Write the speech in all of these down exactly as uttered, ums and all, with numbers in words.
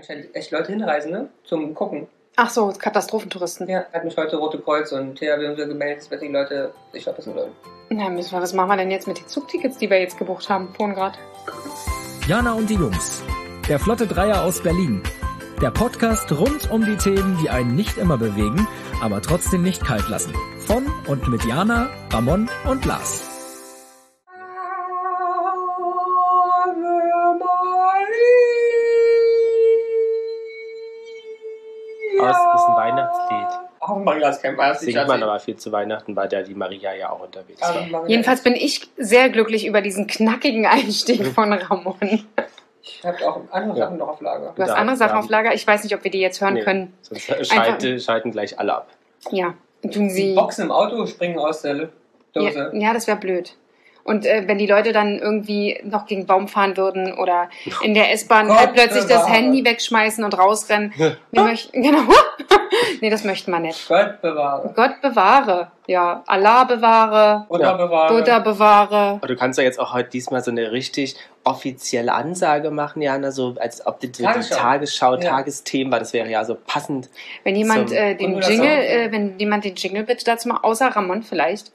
Anscheinend echt Leute hinreisen, ne? Zum Gucken. Ach so, Katastrophentouristen. Ja, hat mich heute Rote Kreuz und T H W so gemeldet, dass die Leute sich verpassen sollen. Na, müssen wir, was machen wir denn jetzt mit den Zugtickets, die wir jetzt gebucht haben, vorhin gerade? Jana und die Jungs. Der Flotte Dreier aus Berlin. Der Podcast rund um die Themen, die einen nicht immer bewegen, aber trotzdem nicht kalt lassen. Von und mit Jana, Ramon und Lars. Das ist ein Weihnachtslied. Oh, Maria ist kein Weihnachtslied. Singt man aber viel zu Weihnachten, weil da die Maria ja auch unterwegs war. Jedenfalls bin ich sehr glücklich über diesen knackigen Einstieg von Ramon. Ich habe auch andere Sachen noch auf Lager. Du hast andere Sachen auf Lager? Ich weiß nicht, ob wir die jetzt hören Nee, können. Sonst schalte, schalten gleich alle ab. Ja, tun Die sie. Boxen im Auto springen aus der Dose. Ja, ja, das wäre blöd. Und äh, wenn die Leute dann irgendwie noch gegen Baum fahren würden oder in der S-Bahn Gott halt plötzlich das bewahre. Handy wegschmeißen und rausrennen. Wir möchten, genau. Nee, das möchten wir nicht. Gott bewahre. Gott bewahre. Ja, Allah bewahre. Buddha Ja. bewahre. Buddha bewahre. Aber du kannst ja jetzt auch heute diesmal so eine richtig offizielle Ansage machen, Jana, so als ob die, die Tagesschau. Tagesschau, Ja. Tagesthemen, weil das wäre ja so passend. Wenn jemand Zum- äh, den Und das Jingle, auch. äh, wenn jemand den Jingle bitte dazu mal, außer Ramon vielleicht.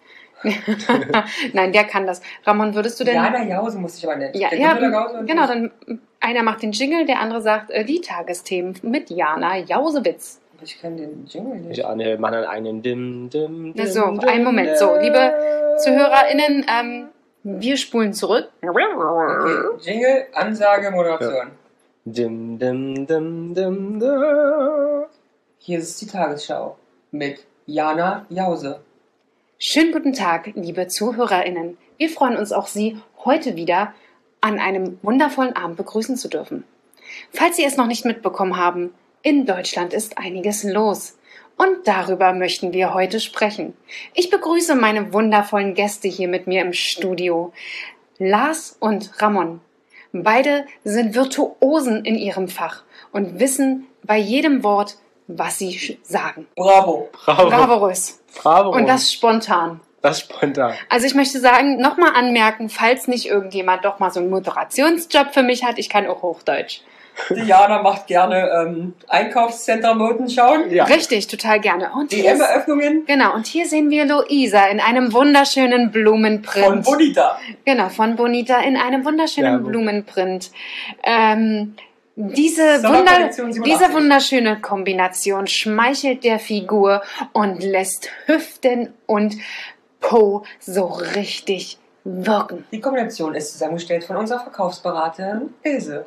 Nein, der kann das. Ramon, würdest du denn... Jana Jause muss ich aber nicht. Ja, Der ja, Günther Jause und genau, ich. dann einer macht den Jingle, der andere sagt äh, die Tagesthemen mit Jana Jausewitz. Ich kenne den Jingle nicht. Ich ahne, machen dann einen Dim, Dim, Na Dim, so, Dim, einen Moment. So, liebe ZuhörerInnen, ähm, wir spulen zurück. Okay, Jingle, Ansage, Moderation. Dim, dim, dim, dim, dim. Hier ist die Tagesschau mit Jana Jause. Schönen guten Tag, liebe ZuhörerInnen. Wir freuen uns auch Sie heute wieder an einem wundervollen Abend begrüßen zu dürfen. Falls Sie es noch nicht mitbekommen haben, in Deutschland ist einiges los. Und darüber möchten wir heute sprechen. Ich begrüße meine wundervollen Gäste hier mit mir im Studio. Lars und Ramon. Beide sind Virtuosen in ihrem Fach und wissen bei jedem Wort, was sie sch- sagen. Bravo. Bravo. Bravourös. Bravo. Und das spontan. das spontan. Also ich möchte sagen, nochmal anmerken, falls nicht irgendjemand doch mal so einen Moderationsjob für mich hat, ich kann auch Hochdeutsch. Die Jana macht gerne ähm, Einkaufscenter-Moden schauen. Ja. Richtig, total gerne. Und hier, ist, D M-Eröffnungen genau, und hier sehen wir Luisa in einem wunderschönen Blumenprint. von Bonita. Genau, von Bonita in einem wunderschönen Ja, wo- Blumenprint. Ähm, diese, Wunder, Sommerkollektion siebenundachtzig. diese wunderschöne Kombination schmeichelt der Figur und lässt Hüften und Po so richtig wirken. Die Kombination ist zusammengestellt von unserer Verkaufsberaterin Ilse.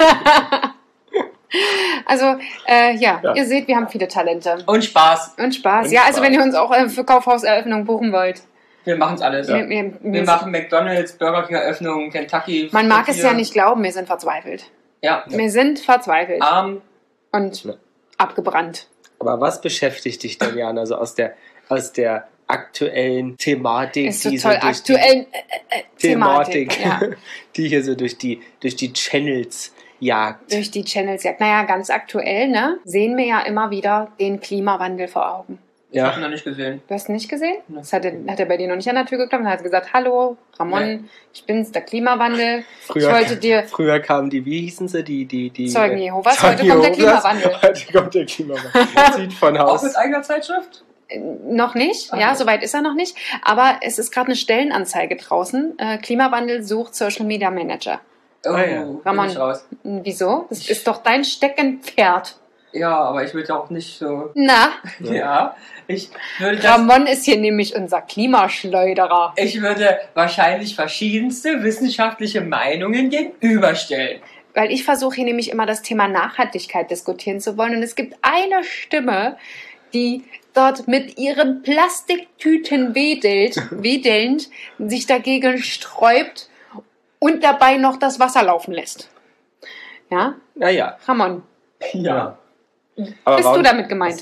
Also, äh, ja, Ja. ihr seht, wir haben viele Talente. Und Spaß. Und Spaß. Und ja, also Spaß. wenn ihr uns auch äh, für Kaufhauseröffnung buchen wollt. Wir machen es alles. Wir, wir, Wir wir- machen McDonalds, Burger King Eröffnungen, Kentucky. man mag es Frittier. ja nicht glauben, wir sind verzweifelt. Ja. Wir sind verzweifelt Arm. und Ja. abgebrannt. Aber was beschäftigt dich denn, Jana, so aus der, aus der aktuellen Thematik? Ist so die toll. durch die Aktuell äh, äh, Thematik, Thematik. Ja. die hier so durch die, durch die Channels jagt. Durch die Channels jagt. Naja, ganz aktuell, ne? Sehen wir ja immer wieder den Klimawandel vor Augen. Ich habe ihn Ja. noch nicht gesehen. Du hast ihn nicht gesehen? Nee. Das hat er, hat er bei dir noch nicht an der Tür geklopft und hat gesagt, hallo, Ramon, Nee. ich bin's, der Klimawandel. Früher, ich wollte dir früher kamen die, wie hießen sie, die, die, die Zeugen äh, Jehovas, Zeugen heute kommt der Jehovas. Klimawandel. Heute kommt der Klimawandel. Sieht von Auch Haus. mit eigener Zeitschrift? Äh, Noch nicht, Ach ja, so. soweit ist er noch nicht. Aber es ist gerade eine Stellenanzeige draußen. Äh, Klimawandel sucht Social Media Manager. Oh, Ah, ja. bin Ramon. ich raus. Hm, Wieso? Das ist doch dein Steckenpferd. Ja, aber ich will auch nicht so. Na, Ja. Ja, ich würde das. Ramon ist hier nämlich unser Klimaschleuderer. Ich würde wahrscheinlich verschiedenste wissenschaftliche Meinungen gegenüberstellen. Weil ich versuche hier nämlich immer das Thema Nachhaltigkeit diskutieren zu wollen. Und es gibt eine Stimme, die dort mit ihren Plastiktüten wedelt, wedelnd sich dagegen sträubt und dabei noch das Wasser laufen lässt. Ja, Naja. Ramon, Ja. Aber bist warum- du damit gemeint?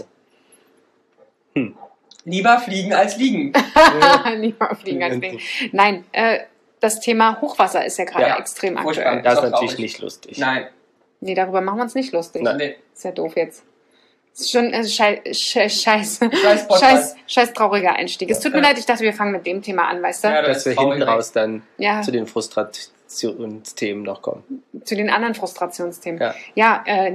Lieber fliegen als liegen. Lieber fliegen als fliegen. Nein, äh, das Thema Hochwasser ist ja gerade Ja, extrem furchtbar. aktuell. Das ist Ist doch natürlich traurig. nicht lustig. Nein. Nee, darüber machen wir uns nicht lustig. Nein. Nee. Ist ja doof jetzt. Ist schon äh, schei schei scheiß, Scheiß Podcast. scheiß, scheiß trauriger Einstieg. Es tut mir Ja. leid, ich dachte, wir fangen mit dem Thema an, weißt du? Ja, das Dass wir ist traurig. hinten raus dann Ja, zu den Frustrationsthemen noch kommen. zu den anderen Frustrationsthemen. Ja. Ja, äh, nee.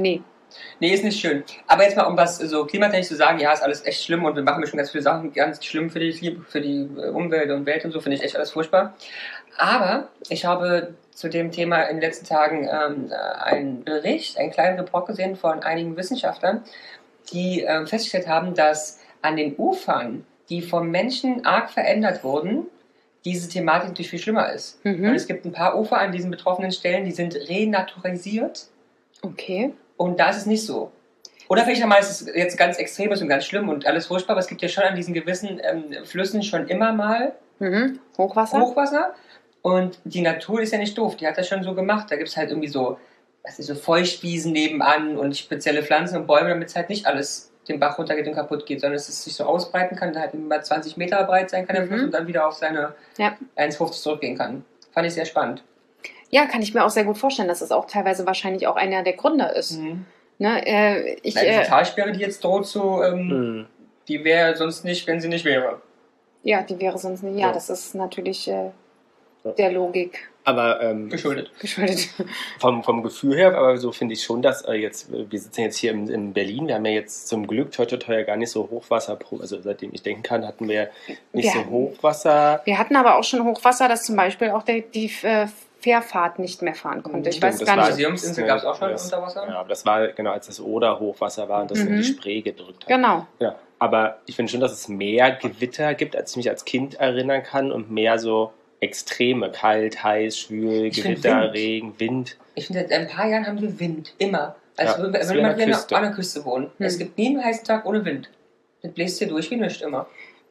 Nee, ist nicht schön. Aber jetzt mal, um was so klimatechnisch zu sagen, ja, ist alles echt schlimm und wir machen schon ganz viele Sachen ganz schlimm für die, für die Umwelt und Welt und so, finde ich echt alles furchtbar. Aber ich habe zu dem Thema in den letzten Tagen ähm, einen Bericht, einen kleinen Report gesehen von einigen Wissenschaftlern, die ähm, festgestellt haben, dass an den Ufern, die vom Menschen arg verändert wurden, diese Thematik natürlich viel schlimmer ist. Mhm. Und es gibt ein paar Ufer an diesen betroffenen Stellen, die sind renaturalisiert. Okay. Und da ist es nicht so. Oder vielleicht einmal ist es jetzt ganz extrem und ganz schlimm und alles furchtbar, aber es gibt ja schon an diesen gewissen ähm, Flüssen schon immer mal Mhm. Hochwasser? Hochwasser. Und die Natur ist ja nicht doof, die hat das schon so gemacht. Da gibt es halt irgendwie so, was ist, so Feuchtwiesen nebenan und spezielle Pflanzen und Bäume, damit es halt nicht alles den Bach runtergeht und kaputt geht, sondern dass es sich so ausbreiten kann, da halt mal zwanzig Meter breit sein kann der Mhm. Fluss und dann wieder auf seine Ja. eins Komma fünfzig zurückgehen kann. Fand ich sehr spannend. Ja, kann ich mir auch sehr gut vorstellen, dass das auch teilweise wahrscheinlich auch einer der Gründe ist. Mhm. Ne, äh, ich, Also die äh, Talsperre, die jetzt droht, so, ähm, Mhm. die wäre sonst nicht, wenn sie nicht wäre. ja, die wäre sonst nicht. Ja, Ja. das ist natürlich äh, Ja. der Logik Aber ähm, Geschuldet. geschuldet. vom, vom Gefühl her, aber so finde ich schon, dass äh, jetzt, wir sitzen jetzt hier in, in Berlin, wir haben ja jetzt zum Glück toi toi toi ja gar nicht so Hochwasser, also seitdem ich denken kann, hatten wir nicht Wir so hatten- Hochwasser. Wir hatten aber auch schon Hochwasser, dass zum Beispiel auch der, die äh, Fährfahrt nicht mehr fahren konnte. Ich Stimmt, weiß das gar war- nicht. Museumsinsel gab es auch schon das, unter Wasser. Ja, aber das war genau als das Oder-Hochwasser war und das in Mhm. die Spree gedrückt hat. Genau. Ja, aber ich finde schon, dass es mehr Gewitter gibt, als ich mich als Kind erinnern kann und mehr so Extreme, kalt, heiß, schwül, Ich find Gewitter, Wind. Regen, Wind. Ich finde, seit ein paar Jahren haben wir Wind. Immer. Also Ja, wenn, das ist wenn wie an man der hier Küste. an der Küste wohnt. Hm. Es gibt nie einen heißen Tag ohne Wind. Das bläst hier durch wie nichts immer.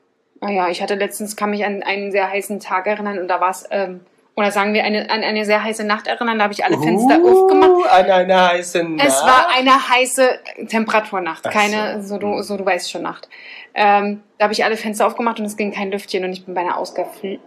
Ah ja, ich hatte letztens, kann mich an einen sehr heißen Tag erinnern und da war es, ähm, oder sagen wir, eine, an eine sehr heiße Nacht erinnern, da habe ich alle Fenster aufgemacht. Uh, an einer heißen Nacht. Es war eine heiße Temperaturnacht, Ach keine, so. so, du, so du weißt schon Nacht. Ähm, da habe ich alle Fenster aufgemacht und es ging kein Lüftchen und ich bin beinahe ausgeflippt.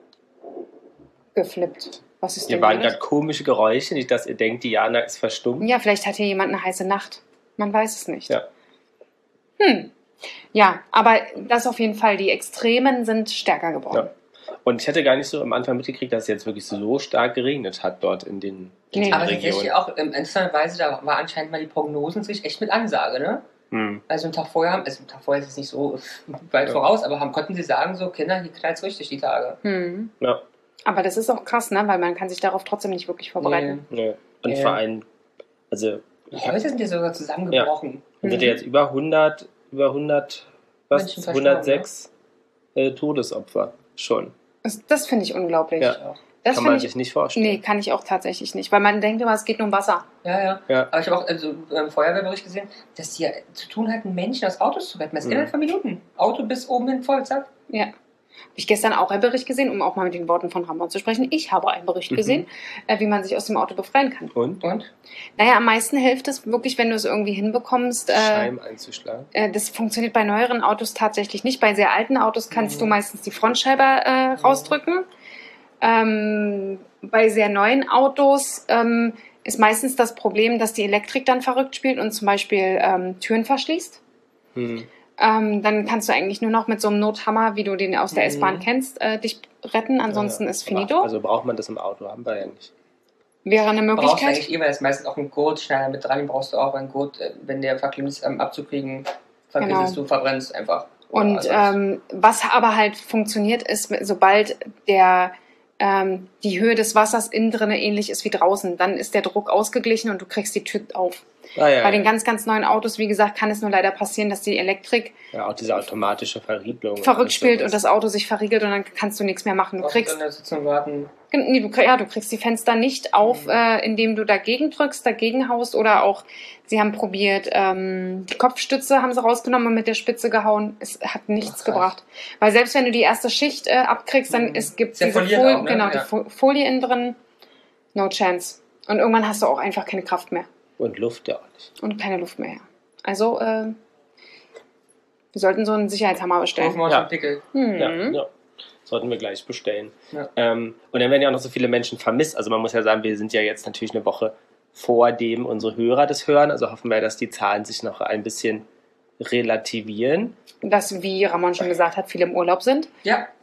Was ist Hier denn waren los? gerade komische Geräusche, nicht, dass ihr denkt, Diana ist verstummt. Ja, vielleicht hat hier jemand eine heiße Nacht. Man weiß es nicht. Ja. Hm. Ja, aber das auf jeden Fall. Die Extremen sind stärker geworden. Ja. Und ich hätte gar nicht so am Anfang mitgekriegt, dass es jetzt wirklich so stark geregnet hat dort in den, in Nee. den Aber tatsächlich Regionen. auch ähm, interessanterweise, da war anscheinend mal die Prognosen sich echt mit Ansage, ne? Hm. Also einen Tag vorher haben, also einen Tag vorher ist es nicht so weit Ja. voraus, aber haben, konnten sie sagen, so Kinder, hier knallt es richtig die Tage. Hm. Ja. Aber das ist auch krass, ne? Weil man kann sich darauf trotzdem nicht wirklich vorbereiten. Ja. Und Ja. vor allem, also Die Häuser sind ja sogar zusammengebrochen. es sind ja jetzt über hundert, über hundert, was, Menschen verstorben, hundertsechs äh, Todesopfer schon. Das, das finde ich unglaublich. Ja. Ja. Das Kann man finde sich ich. nicht vorstellen. Nee, kann ich auch tatsächlich nicht. Weil man denkt immer, es geht nur um Wasser. Ja, ja. Ja. Aber ich habe auch also, im Feuerwehrbericht gesehen, dass die ja zu tun hatten, Menschen aus Autos zu retten. Das ist Mhm. innerhalb von Minuten. Auto bis oben hin voll, zack. Ja. Habe ich gestern auch einen Bericht gesehen, um auch mal mit den Worten von Ramon zu sprechen. Ich habe einen Bericht Mhm. gesehen, äh, wie man sich aus dem Auto befreien kann. Und? Und? Naja, am meisten hilft es wirklich, wenn du es irgendwie hinbekommst. Äh, Scheiben einzuschlagen. äh, das funktioniert bei neueren Autos tatsächlich nicht. Bei sehr alten Autos kannst Mhm. du meistens die Frontscheibe äh, rausdrücken. Ähm, bei sehr neuen Autos ähm, ist meistens das Problem, dass die Elektrik dann verrückt spielt und zum Beispiel ähm, Türen verschließt. Hm. Ähm, dann kannst du eigentlich nur noch mit so einem Nothammer, wie du den aus der Mhm. S-Bahn kennst, äh, dich retten. Ansonsten Ja, ist finito. aber- Also braucht man das im Auto, haben wir ja nicht. Wäre eine Brauchst du Möglichkeit. eigentlich eh, weil das meistens auch ein Gurtschneider mit dran, den brauchst du auch einen Gurt, äh, wenn der verklebt ist, ähm, abzukriegen, vergiss Genau. es, du verbrennst einfach. Und Also, ähm, was aber halt funktioniert, ist, sobald der, ähm, die Höhe des Wassers innen drin ähnlich ist wie draußen, dann ist der Druck ausgeglichen und du kriegst die Tür auf. Ah, ja, Bei den ja. ganz, ganz neuen Autos, wie gesagt, kann es nur leider passieren, dass die Elektrik ja, auch diese automatische Verriegelung. verrückt spielt und sowas. das Auto sich verriegelt und dann kannst du nichts mehr machen. Du brauchst du kriegst, in der Sitzung warten. nee, du, krieg- ja, du kriegst die Fenster nicht auf, Mhm. äh, indem du dagegen drückst, dagegen haust oder auch, sie haben probiert, ähm, die Kopfstütze haben sie rausgenommen und mit der Spitze gehauen. Es hat nichts Ach, krass. gebracht. Weil selbst wenn du die erste Schicht äh, abkriegst, dann Mhm. es gibt Ist ja diese foliert Folie, auch, ne? genau, Ja. die Fo- Folie innen drin, no chance. Und irgendwann hast du auch einfach keine Kraft mehr Und Luft ja auch nicht. und keine Luft mehr. Also, äh, wir sollten so einen Sicherheitshammer Kaufen bestellen. wir uns Ja. einen Pickel. Hm. Ja, ja. Sollten wir gleich bestellen. Ja. Ähm, und dann werden ja auch noch so viele Menschen vermisst. Also man muss ja sagen, wir sind ja jetzt natürlich eine Woche vor dem unsere Hörer das hören. Also hoffen wir, dass die Zahlen sich noch ein bisschen relativieren. Dass, wie Ramon schon gesagt hat, viele im Urlaub sind. Ja,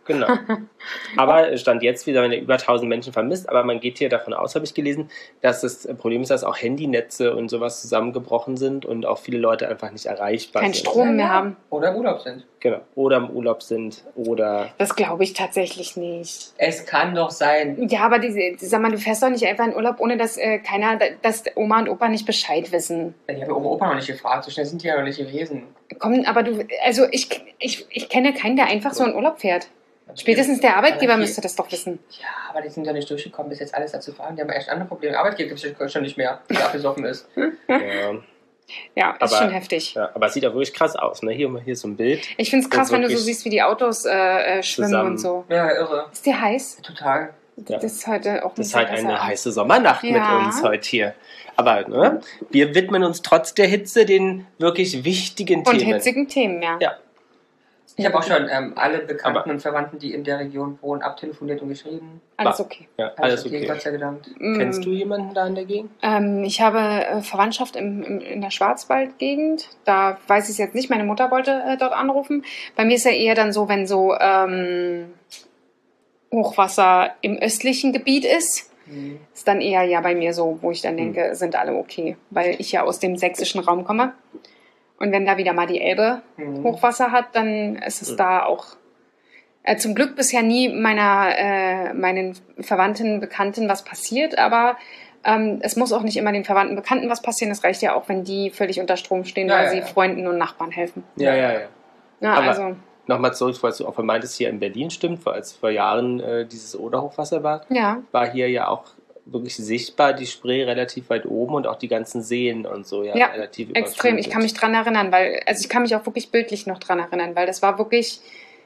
Genau. Aber Stand jetzt wieder, wenn er über tausend Menschen vermisst, aber man geht hier davon aus, habe ich gelesen, dass das Problem ist, dass auch Handynetze und sowas zusammengebrochen sind und auch viele Leute einfach nicht erreichbar Kein sind. Strom mehr haben. Oder im Urlaub sind. Genau. Oder im Urlaub sind oder... Das glaube ich tatsächlich nicht. Es kann doch sein. Ja, aber diese, sag mal, du fährst doch nicht einfach in Urlaub, ohne dass äh, keiner, dass Oma und Opa nicht Bescheid wissen. Ich habe Oma und Opa noch nicht gefragt, so schnell sind die ja noch nicht gewesen. Komm, aber du, also ich, ich, ich kenne keinen, der einfach so in Urlaub fährt. Spätestens der Arbeitgeber Aber die- müsste das doch wissen. Ja, aber die sind ja nicht durchgekommen, bis jetzt alles dazu fahren. Die haben echt andere Probleme. Arbeitgeber gibt es schon nicht mehr, der besoffen ist. Ja, Ja, ist Aber- schon heftig. ja, aber es sieht auch wirklich krass aus. Ne? Hier, hier so ein Bild. Ich finde es krass, Und wenn du so wirklich siehst, wie die Autos äh, äh, schwimmen zusammen. und so. Ja, irre. Ist dir heiß? Total. Ja. Das ist heute auch Das ist ein halt bisschen eine besser. heiße Sommernacht mit Ja. uns heute hier. Aber ne, wir widmen uns trotz der Hitze den wirklich wichtigen Und Themen. hitzigen Themen, ja. Ja. Ich habe auch schon ähm, alle Bekannten Aber- und Verwandten, die in der Region wohnen, abtelefoniert und geschrieben. Alles Ba- okay. Ja, alles okay. Gott sei Dank. Kennst Mm, du jemanden da in der Gegend? Ähm, ich habe äh, Verwandtschaft im, im, in der Schwarzwaldgegend. Da weiß ich es jetzt nicht. Meine Mutter wollte äh, dort anrufen. Bei mir ist ja eher dann so, wenn so ähm, Hochwasser im östlichen Gebiet ist, Mhm. ist dann eher ja bei mir so, wo ich dann denke, sind alle okay. Weil ich ja aus dem sächsischen Raum komme. Und wenn da wieder mal die Elbe Mhm. Hochwasser hat, dann ist es Mhm. da auch äh, zum Glück bisher nie meiner, äh, meinen Verwandten, Bekannten was passiert, aber ähm, es muss auch nicht immer den Verwandten, Bekannten was passieren. Es reicht ja auch, wenn die völlig unter Strom stehen, Ja, weil ja, sie ja. Freunden und Nachbarn helfen. Ja, ja, ja. Ja, Aber- also, Nochmal zurück, was du auch meintest, hier in Berlin stimmt, weil als vor Jahren äh, dieses Oder-Hochwasser war, ja, war hier ja auch wirklich sichtbar die Spree relativ weit oben und auch die ganzen Seen und so ja, Ja, relativ extrem. Ich kann mich dran erinnern, weil, also ich kann mich auch wirklich bildlich noch dran erinnern, weil das war wirklich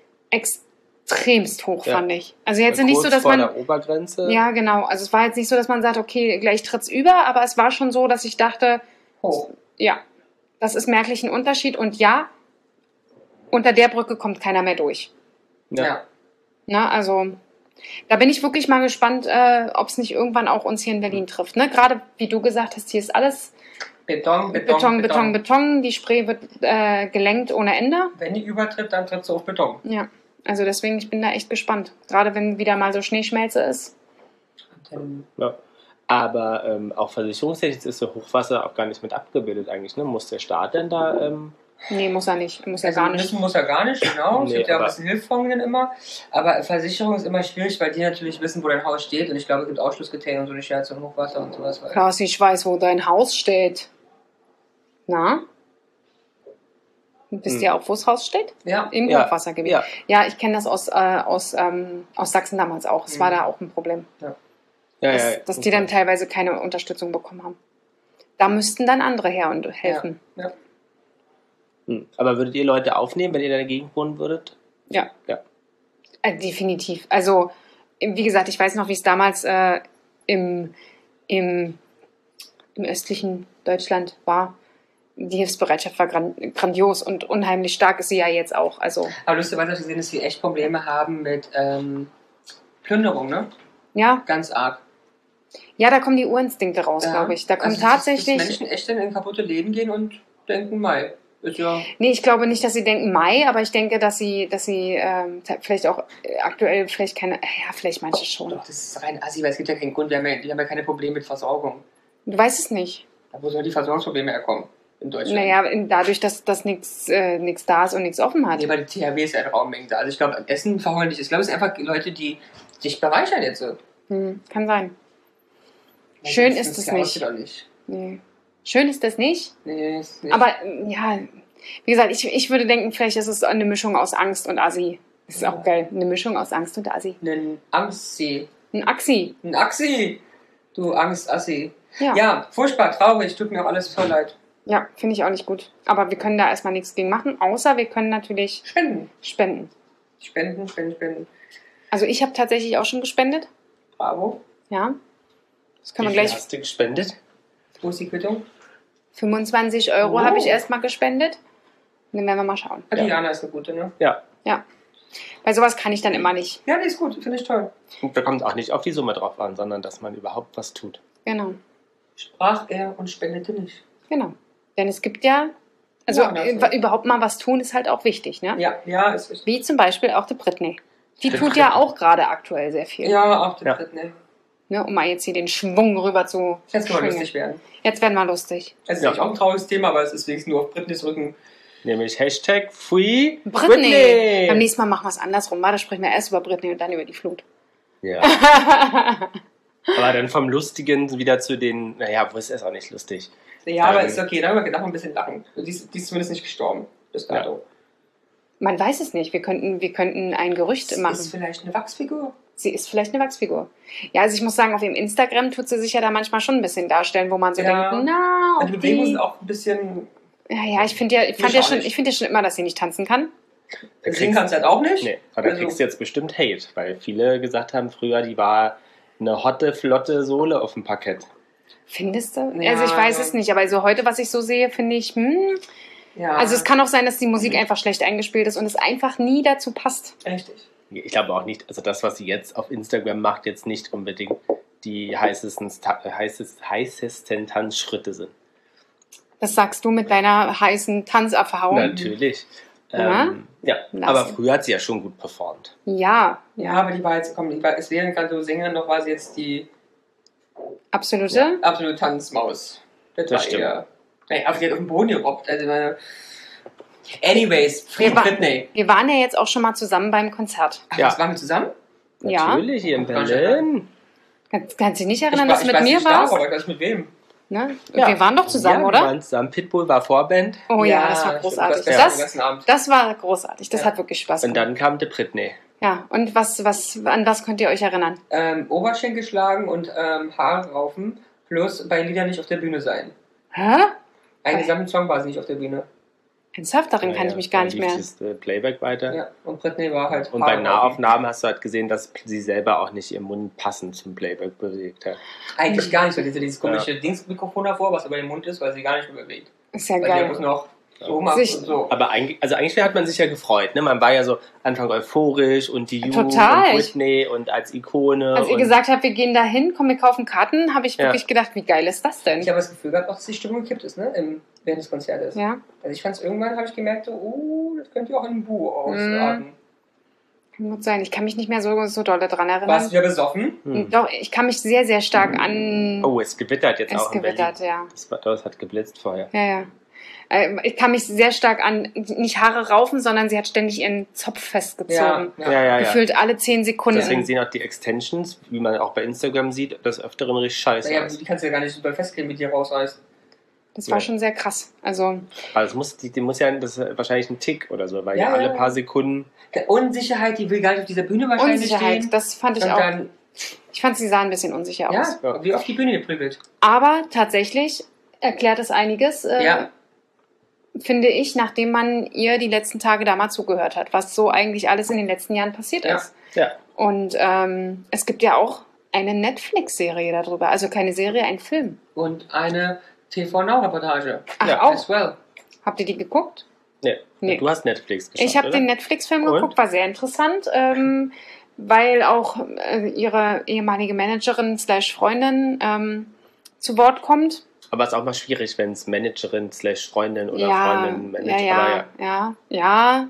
extremst hoch, Ja. fand ich. Also jetzt Kurz nicht so, dass vor man... der Obergrenze. Ja, genau. Also es war jetzt nicht so, dass man sagt, okay, gleich tritt's über, aber es war schon so, dass ich dachte, Hoch. ja, das ist merklich ein Unterschied und ja, unter der Brücke kommt keiner mehr durch. Ja. Ja. Ne? Also da bin ich wirklich mal gespannt, äh, ob es nicht irgendwann auch uns hier in Berlin trifft. Ne? Gerade wie du gesagt hast, hier ist alles Beton, Beton, Beton, Beton, Beton. Die Spree wird äh, gelenkt ohne Ende. Wenn die übertritt, dann tritt sie auf Beton. Ja, also deswegen, ich bin da echt gespannt. Gerade wenn wieder mal so Schneeschmelze ist. Dann Ja. Aber ähm, auch versicherungstechnisch ist so Hochwasser auch gar nicht mit abgebildet eigentlich. Ne? Muss der Staat denn da... Ähm, Nee, muss er nicht. Muss er Also gar nicht. müssen muss er gar nicht, genau. Es Nee, gibt ja ein aber- bisschen Hilfsfonds immer. Aber Versicherung ist immer schwierig, weil die natürlich wissen, wo dein Haus steht. Und ich glaube, es gibt Ausschlusskriterien und so nicht Scherz und Hochwasser und sowas. Weil Klaus, ich weiß, wo dein Haus steht. Na? Wisst Hm. ihr auch, wo das Haus steht? ja, Im Ja, Hochwassergebiet. ja. Ja, ich kenne das aus, äh, aus, ähm, aus Sachsen damals auch. Es war Mhm. da auch ein Problem, ja, dass, ja, dass die dann teilweise keine Unterstützung bekommen haben. Da müssten dann andere her und helfen. ja. Hm. Aber würdet ihr Leute aufnehmen, wenn ihr in der Gegend wohnen würdet? Ja. Ja. Äh, definitiv. Also, wie gesagt, ich weiß noch, wie es damals äh, im, im, im östlichen Deutschland war. Die Hilfsbereitschaft war gran grandios und unheimlich stark ist sie ja jetzt auch. Also, Aber lustigerweise gesehen, dass sie echt Probleme haben mit ähm, Plünderung, ne? ja, Ganz arg. ja, da kommen die Urinstinkte raus, Ja. glaube ich. Da kommt Also, dass- tatsächlich. Dass Menschen echt in ein kaputte Leben gehen und denken, mei, ist ja. Nee, ich glaube nicht, dass sie denken Mai, aber ich denke, dass sie, dass sie ähm, vielleicht auch äh, aktuell vielleicht keine, ja, vielleicht manche schon. Doch, das ist rein assi, weil es gibt ja keinen Grund, die haben ja, die haben ja keine Probleme mit Versorgung. Du weißt es nicht. Da wo sollen die Versorgungsprobleme herkommen? In Deutschland. Naja, in, dadurch, dass, dass nichts äh, nix da ist und nichts offen hat. Nee, aber die T H W ist ja ein Raummengen da. Also ich glaube, Essen verheulen nicht. Ich glaube, es sind einfach Leute, die sich bereichern jetzt so. Hm, kann sein. Schön Das ist es ja nicht. aussieht auch nicht. Nee. Schön ist das nicht. Nee, ist nicht. Aber äh, ja, wie gesagt, ich, ich würde denken, vielleicht ist es eine Mischung aus Angst und Assi. Das ist auch geil. Eine Mischung aus Angst und Assi. Ein Angstsee. Ein Axi. Ein Axi! Du Angst-Assi. Ja, ja, Ja, furchtbar, traurig. Tut mir auch alles voll leid. finde ich auch nicht gut. Aber wir können da erstmal nichts gegen machen, außer wir können natürlich Spenden. spenden. Spenden, spenden, spenden. Also ich habe tatsächlich auch schon gespendet. Bravo. Ja. Das können Wie wir viel gleich. hast du gespendet? Wo ist die Quittung? fünfundzwanzig Euro Oh. habe ich erstmal gespendet. Und dann werden wir mal schauen. Ah, die Ja. Jana ist eine gute, ne? Ja. Ja. Bei sowas kann ich dann immer nicht. Ja, die ist gut. Finde ich toll. Und da kommt auch nicht auf die Summe drauf an, sondern dass man überhaupt was tut. Genau. Sprach er und spendete nicht. Genau. Denn es gibt ja, also Ja, das äh, überhaupt mal was tun ist halt auch wichtig, ne? Ja, ja, ist richtig. Wie zum Beispiel auch die Britney. Die tut ja auch gerade aktuell sehr viel. Ja, auch die Ja. Britney. Ne, um mal jetzt hier den Schwung rüber zu Jetzt kann man schwingen. lustig werden. Jetzt werden wir lustig. Es ist Ja. eigentlich auch ein trauriges Thema, aber es ist wenigstens nur auf Britneys Rücken. Nämlich Hashtag Free Britney. Britney. Beim nächsten Mal machen wir es andersrum. Warte, sprechen wir erst über Britney und dann über die Flut. Ja. Aber dann vom Lustigen wieder zu den, naja, wo ist es auch nicht lustig. Ja, aber Ähm. ist okay, darüber darf man ein bisschen lachen. Die ist, die ist zumindest nicht gestorben, bis dato. Man weiß es nicht. Wir könnten, wir könnten ein Gerücht Das machen. ist vielleicht eine Wachsfigur. Sie ist vielleicht eine Wachsfigur. Ja, also ich muss sagen, auf ihrem Instagram tut sie sich ja da manchmal schon ein bisschen darstellen, wo man so Ja. denkt, na, Und die ob Bewegungen die... sind auch ein bisschen. Ja, ja, ich finde ja, ich fand Mich ja auch schon, nicht. ich finde ja schon immer, dass sie nicht tanzen kann. Da Singen kriegst- kann es halt auch nicht. Nee, aber da Also- kriegst du jetzt bestimmt Hate, weil viele gesagt haben, früher, die war eine hotte, flotte Sohle auf dem Parkett. Findest du? Ja. Also ich weiß es nicht, aber also heute, was ich so sehe, finde ich, hm. Ja, Also es kann auch sein, dass die Musik einfach schlecht eingespielt ist und es einfach nie dazu passt. Richtig. Ich glaube auch nicht, also das, was sie jetzt auf Instagram macht, jetzt nicht unbedingt die heißesten, heißesten, heißesten Tanzschritte sind. Das sagst du mit deiner heißen Tanzerfahrung. Natürlich. Ja. Ähm, ja, Lass. aber früher hat sie ja schon gut performt. Ja, Ja, aber die war jetzt, komm, die war, es wäre gerade so Sängerin, noch war sie jetzt die absolute. absolute Tanzmaus. Das, Das war stimmt. eher. Ey, aber sie hat auf den Boden gerobbt. Also meine. Anyways, Free Wir, wa Britney. wir waren ja jetzt auch schon mal zusammen beim Konzert. Ach, Ja. das waren wir zusammen? Ja. Natürlich, hier in Oh Gott, Berlin. Kannst, kannst du dich nicht Ich, erinnern, war, dass du ich mit weiß mir nicht, da, warst? aber ich weiß mit wem. Ne? Ja. Wir waren doch zusammen, ja, oder? Wir waren zusammen. Pitbull war Vorband Oh ja, das war stimmt, großartig. Das, Das, den ganzen Abend. das war großartig. Das Ja. hat wirklich Spaß und gemacht. dann kam die Britney. Ja, und was, was, an was könnt ihr euch erinnern? Ähm, Oberschenkel schlagen und ähm, Haare raufen, plus bei Liedern nicht auf der Bühne sein. Hä? Einen Bei- gesamten Song war sie nicht auf der Bühne. Ernsthaft? Darin kann Naja, ich mich gar dann nicht lief mehr. Das äh, Playback weiter. Ja, und Britney war halt. Und Haare bei raufen. Nahaufnahmen hast du halt gesehen, dass sie selber auch nicht ihren Mund passend zum Playback bewegt hat. Eigentlich gar nicht, weil diese, dieses komische Dingsmikrofon davor, was über den Mund ist, weil sie gar nicht mehr bewegt. Ist ja Weil sie bloß geil. noch so macht Sich- und so. Aber eigentlich, also eigentlich hat man sich ja gefreut. Ne? Man war ja so Anfang euphorisch und die Ju Total. und Whitney und als Ikone. Als ihr und gesagt habt, wir gehen da hin, komm, wir kaufen Karten, habe ich Ja. wirklich gedacht, wie geil ist das denn? Ich habe das Gefühl gehabt, dass die Stimmung gekippt ist, ne? Im, während des Konzertes. Ja, Also ich fand es irgendwann, habe ich gemerkt, so, oh, das könnte ja auch in einem Bu ausarten. kann gut sein. Ich kann mich nicht mehr so, so doll daran Warst du erinnern. wieder besoffen? hm. Doch, ich kann mich sehr, sehr stark an... Oh, es gewittert jetzt es auch in gewittert, Berlin. ja. Das, war, das hat geblitzt vorher. Ja, ja. Äh, Ich kann mich sehr stark an, nicht Haare raufen, sondern sie hat ständig ihren Zopf festgezogen. Ja, Ja, ja, ja. Gefühlt alle zehn Sekunden. Deswegen sehen auch die Extensions, wie man auch bei Instagram sieht, des Öfteren richtig scheiße Naja, aus. die kannst du ja gar nicht super festkriegen, mit dir rausreißt. Das war Ja. schon sehr krass. Also, Aber das muss, die, die muss ja, das ist wahrscheinlich ein Tick oder so, weil ja, Ja, alle ja. paar Sekunden. Der Unsicherheit, die will gar nicht auf dieser Bühne wahrscheinlich Unsicherheit, stehen. das fand ich Und auch. dann, Ich fand, sie sah ein bisschen unsicher aus. ja, wie auf die Bühne geprügelt. Aber tatsächlich erklärt es einiges, äh, Ja. finde ich, nachdem man ihr die letzten Tage da mal zugehört hat, was so eigentlich alles in den letzten Jahren passiert Ja. ist. Ja, Und ähm, es gibt ja auch eine Netflix-Serie darüber. Also keine Serie, ein Film. Und eine T V Now-Reportage. Ach, Ja, auch. As well. Habt ihr die geguckt? nee. Nee. Du hast Netflix geschaut, Ich habe oder? den Netflix-Film Und? geguckt, war sehr interessant, ähm, weil auch äh, ihre ehemalige Managerin slash Freundin ähm, zu Wort kommt. Aber es ist auch mal schwierig, wenn es Managerin slash Freundin oder ja, Freundin managt. ja, ja, Aber ja, ja, ja.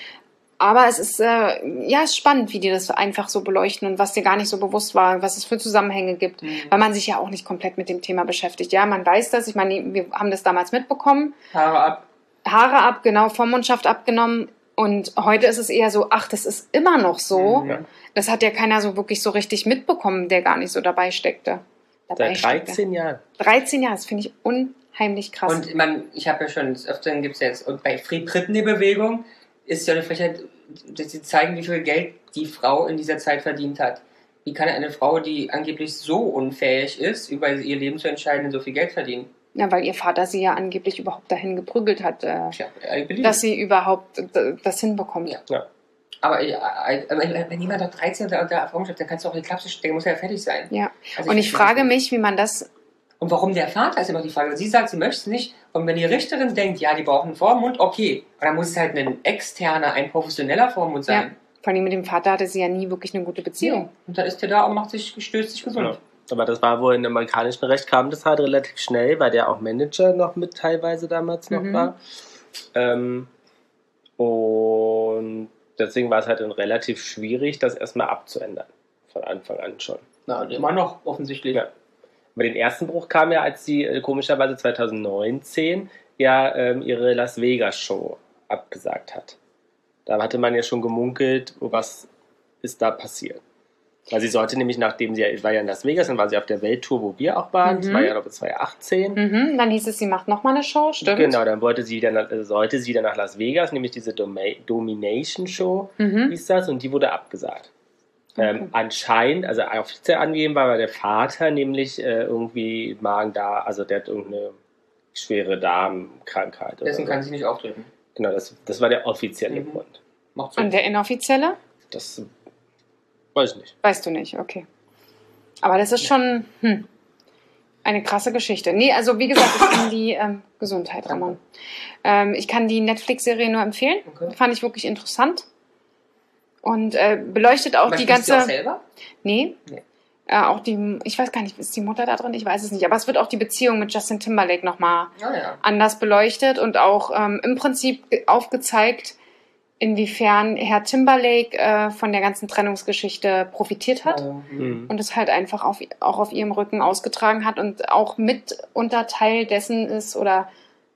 Aber es ist, äh, ja, es ist spannend, wie die das einfach so beleuchten und was dir gar nicht so bewusst war, was es für Zusammenhänge gibt, Mhm. weil man sich ja auch nicht komplett mit dem Thema beschäftigt. Ja, man weiß das, ich meine, wir haben das damals mitbekommen, Haare ab. Haare ab, genau, Vormundschaft abgenommen und heute ist es eher so, ach, das ist immer noch so. Mhm. Das hat ja keiner so wirklich so richtig mitbekommen, der gar nicht so dabei steckte. Dabei seit dreizehn Jahren. Steckte. dreizehn Jahre, das finde ich unheimlich krass. Und man, ich habe ja schon, des Öfteren gibt es jetzt, und bei Free Britney-Bewegung ist ja eine Frechheit, dass sie zeigen, wie viel Geld die Frau in dieser Zeit verdient hat. Wie kann eine Frau, die angeblich so unfähig ist, über ihr Leben zu entscheiden, so viel Geld verdienen? Ja, weil ihr Vater sie ja angeblich überhaupt dahin geprügelt hat, äh, Tja, I believe. dass sie überhaupt äh, das hinbekommt. Ja. Ja. Aber äh, äh, wenn, wenn jemand noch dreizehn oder unter Erfahrung schafft, dann kannst du auch in die Klapse stecken, muss ja fertig sein. Ja. Also Und ich verstehe frage das nicht. mich, wie man das. Und warum der Vater ist immer die Frage. Sie sagt, sie möchte es nicht. Und wenn die Richterin denkt, ja, die brauchen einen Vormund, okay. Aber dann muss es halt ein externer, ein professioneller Vormund Ja, sein. vor allem mit dem Vater hatte sie ja nie wirklich eine gute Beziehung. Und dann ist der da und macht sich, stößt sich gesund. Ja. Aber das war wohl im amerikanischen Recht, kam das halt relativ schnell, weil der auch Manager noch mit teilweise damals noch Mhm. war. Ähm, und deswegen war es halt dann relativ schwierig, das erstmal abzuändern. Von Anfang an schon. Na, und immer noch offensichtlich. Ja. Aber den ersten Bruch kam ja, als sie äh, komischerweise zwanzig neunzehn ja ähm, ihre Las Vegas Show abgesagt hat. Da hatte man ja schon gemunkelt, was ist da passiert. Weil sie sollte nämlich, nachdem sie war ja in Las Vegas, dann war sie auf der Welttour, wo wir auch waren, das Mhm. war ja, glaube ich, zwanzig achtzehn. Mhm. Dann hieß es, sie macht nochmal eine Show, stimmt? Genau, dann wollte sie dann, äh, sollte sie dann nach Las Vegas, nämlich diese Doma- Domination Show, Mhm. hieß das, und die wurde abgesagt. Okay. Ähm, anscheinend, also offiziell angegeben war, war der Vater nämlich äh, irgendwie Magen da, also der hat irgendeine schwere Darmkrankheit. Oder Dessen so. kann sie nicht auftreten. Genau, das, das war der offizielle Mhm. Grund. Macht Sinn. Und der inoffizielle? Das weiß ich nicht. Weißt du nicht, okay. Aber das ist schon hm, eine krasse Geschichte. Nee, also wie gesagt, ich kann die ähm, Gesundheit, Ramon. Ähm, ich kann die Netflix-Serie nur empfehlen. Okay. Fand ich wirklich interessant. Und äh, beleuchtet auch Aber die spielst du ganze. auch selber? Nee. Nee. Äh, auch die, ich weiß gar nicht, ist die Mutter da drin? Ich weiß es nicht. Aber es wird auch die Beziehung mit Justin Timberlake nochmal Ja, ja. anders beleuchtet und auch ähm, im Prinzip ge- aufgezeigt, inwiefern Herr Timberlake äh, von der ganzen Trennungsgeschichte profitiert hat. Ähm, Mhm. Und es halt einfach auf, auch auf ihrem Rücken ausgetragen hat und auch mit Unterteil dessen ist oder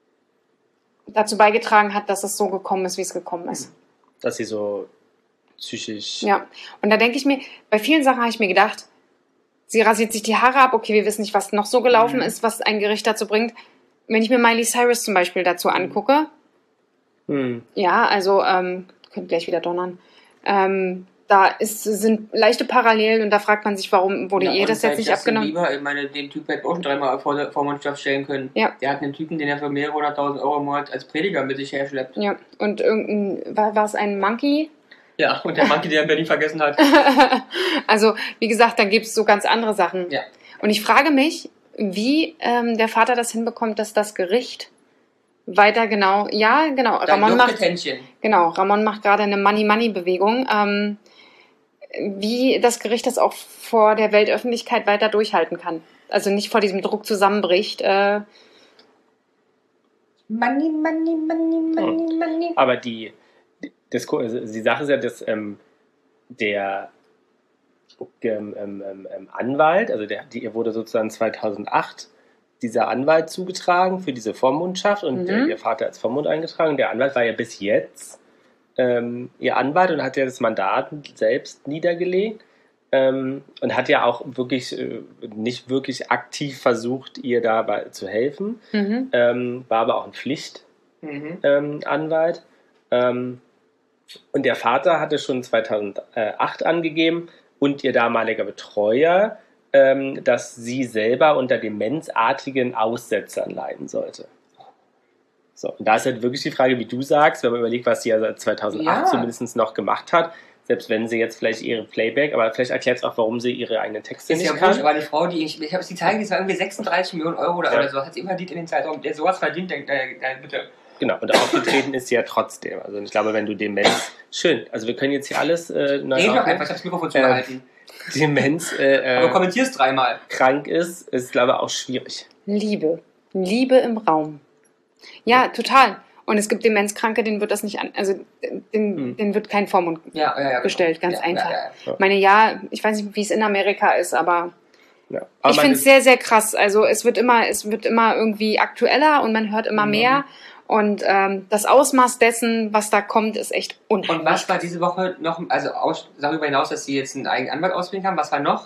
dazu beigetragen hat, dass es so gekommen ist, wie es gekommen ist. Dass sie so psychisch. Ja, und da denke ich mir, bei vielen Sachen habe ich mir gedacht, sie rasiert sich die Haare ab, okay, wir wissen nicht, was noch so gelaufen Mhm. ist, was ein Gericht dazu bringt. Wenn ich mir Miley Cyrus zum Beispiel dazu angucke, Mhm. ja, also, ähm, könnt gleich wieder donnern, ähm, da ist, sind leichte Parallelen und da fragt man sich, warum wurde ja, ihr und das bei jetzt nicht Justin abgenommen? Bieber, ich meine, den Typ hätte auch schon dreimal vor der Vormundschaft stellen können. Ja. Der hat einen Typen, den er für mehrere hunderttausend Euro im Monat als Prediger mit sich herschleppt. Ja, und irgendein, war, war es ein Monkey? Ja, und der Monkey, der in Berlin vergessen hat. Also, wie gesagt, dann gibt es so ganz andere Sachen. Ja. Und ich frage mich, wie ähm, der Vater das hinbekommt, dass das Gericht weiter genau, ja, genau, Da Ramon juckt macht, das Händchen. genau, Ramon macht gerade eine Money-Money-Bewegung, ähm, wie das Gericht das auch vor der Weltöffentlichkeit weiter durchhalten kann. Also nicht vor diesem Druck zusammenbricht. Äh, Money, money, money, money, money. Aber die, das, also die Sache ist ja, dass ähm, der ähm, ähm, ähm, Anwalt, also der, die, ihr wurde sozusagen zweitausendacht dieser Anwalt zugetragen für diese Vormundschaft und Mhm. äh, ihr Vater als Vormund eingetragen. Der Anwalt war ja bis jetzt ähm, ihr Anwalt und hat ja das Mandat selbst niedergelegt ähm, und hat ja auch wirklich äh, nicht wirklich aktiv versucht, ihr dabei zu helfen. mhm. Ähm, war aber auch ein Pflicht Mhm. ähm, Anwalt. Ähm, und der Vater hatte schon zweitausendacht angegeben und ihr damaliger Betreuer, ähm, dass sie selber unter demenzartigen Aussetzern leiden sollte. So, und da ist halt wirklich die Frage, wie du sagst, wenn man überlegt, was sie ja seit zweitausendacht Ja. zumindest noch gemacht hat, selbst wenn sie jetzt vielleicht ihre Playback, aber vielleicht erklärt es auch, warum sie ihre eigenen Texte Ist nicht ja kann. wurscht, aber die Frau, die ich, ich habe sie zeigen, das war irgendwie sechsunddreißig Millionen Euro oder, Ja. oder so, hat sie immer verdient in den Zeitraum. Der sowas verdient, der, der, der bitte. Genau, und aufgetreten ist sie ja trotzdem. Also ich glaube, wenn du Demenz... Schön, also wir können jetzt hier alles äh, neu Red doch aufnehmen. einfach, ich habe das Mikrofon Äh, zugehalten. Demenz äh, Aber äh, kommentier's dreimal. krank ist, ist, glaube ich, auch schwierig. Liebe. Liebe im Raum. Ja, total. Und es gibt Demenzkranke, denen wird das nicht an, also den, Hm. denen wird kein Vormund Ja, ja, ja. gestellt, ganz ja, einfach. Ja, ja. Ja. Ich meine, ja, ich weiß nicht, wie es in Amerika ist, aber Ja. Aber ich man finde es ist- sehr, sehr krass. Also es wird immer, es wird immer irgendwie aktueller und man hört immer Mhm. mehr. Und ähm, das Ausmaß dessen, was da kommt, ist echt Und unheimlich. was war diese Woche noch, also aus, darüber hinaus, dass sie jetzt einen eigenen Anwalt auswählen kann, was war noch?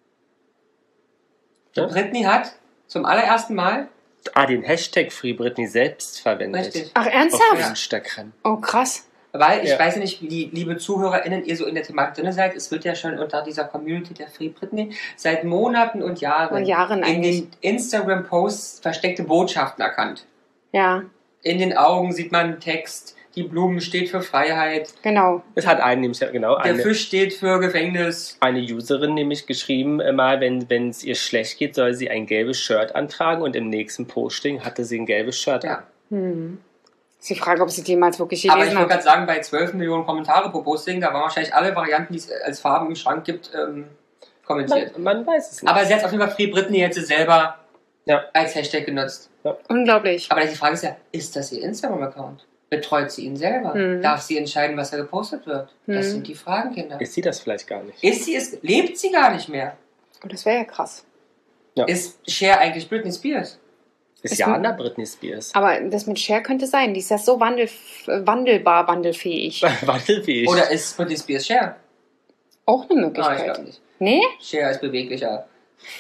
Ja? Britney hat zum allerersten Mal, Ah, den Hashtag Free Britney selbst verwendet. richtig, Ach, Auf ernsthaft? Ja. Instagram. Oh, krass. weil ich Ja. weiß ja nicht, wie die liebe ZuhörerInnen ihr so in der Thematik drin seid, es wird ja schon unter dieser Community der Free Britney seit Monaten und Jahren, Und Jahren in eigentlich. den Instagram-Posts versteckte Botschaften erkannt. Ja, In den Augen sieht man Text, die Blumen steht für Freiheit, genau. Es hat einen nämlich, genau, der eine, Fisch steht für Gefängnis. eine Userin nämlich geschrieben, immer wenn wenn es ihr schlecht geht, soll sie ein gelbes Shirt antragen und im nächsten Posting hatte sie ein gelbes Shirt Ja. an. Hm. Ist die Frage, ob sie die jemals wirklich Aber ich gelesen wollte hat. gerade sagen, bei zwölf Millionen Kommentare pro Posting, da waren wahrscheinlich alle Varianten, die es als Farben im Schrank gibt, ähm, kommentiert. Man, man weiß es nicht. Aber sie hat auf jeden Fall Free Britney jetzt selber Ja. als Hashtag genutzt. Unglaublich. Aber die Frage ist ja, ist das ihr Instagram-Account? Betreut sie ihn selber? Mhm. Darf sie entscheiden, was da gepostet wird? Das Mhm. sind die Fragen, Kinder. Ist sie das vielleicht gar nicht? Ist sie es? Lebt sie gar nicht mehr? Und das wäre ja krass. Ja. Ist Cher eigentlich Britney Spears? Ist Ist Jana Britney Spears? Aber das mit Cher könnte sein. Die ist ja so wandel, wandelbar, wandelfähig. Wandelfähig. Oder ist Britney Spears Cher? Auch eine Nein, ich Möglichkeit. glaube nicht. Nee? Cher ist beweglicher.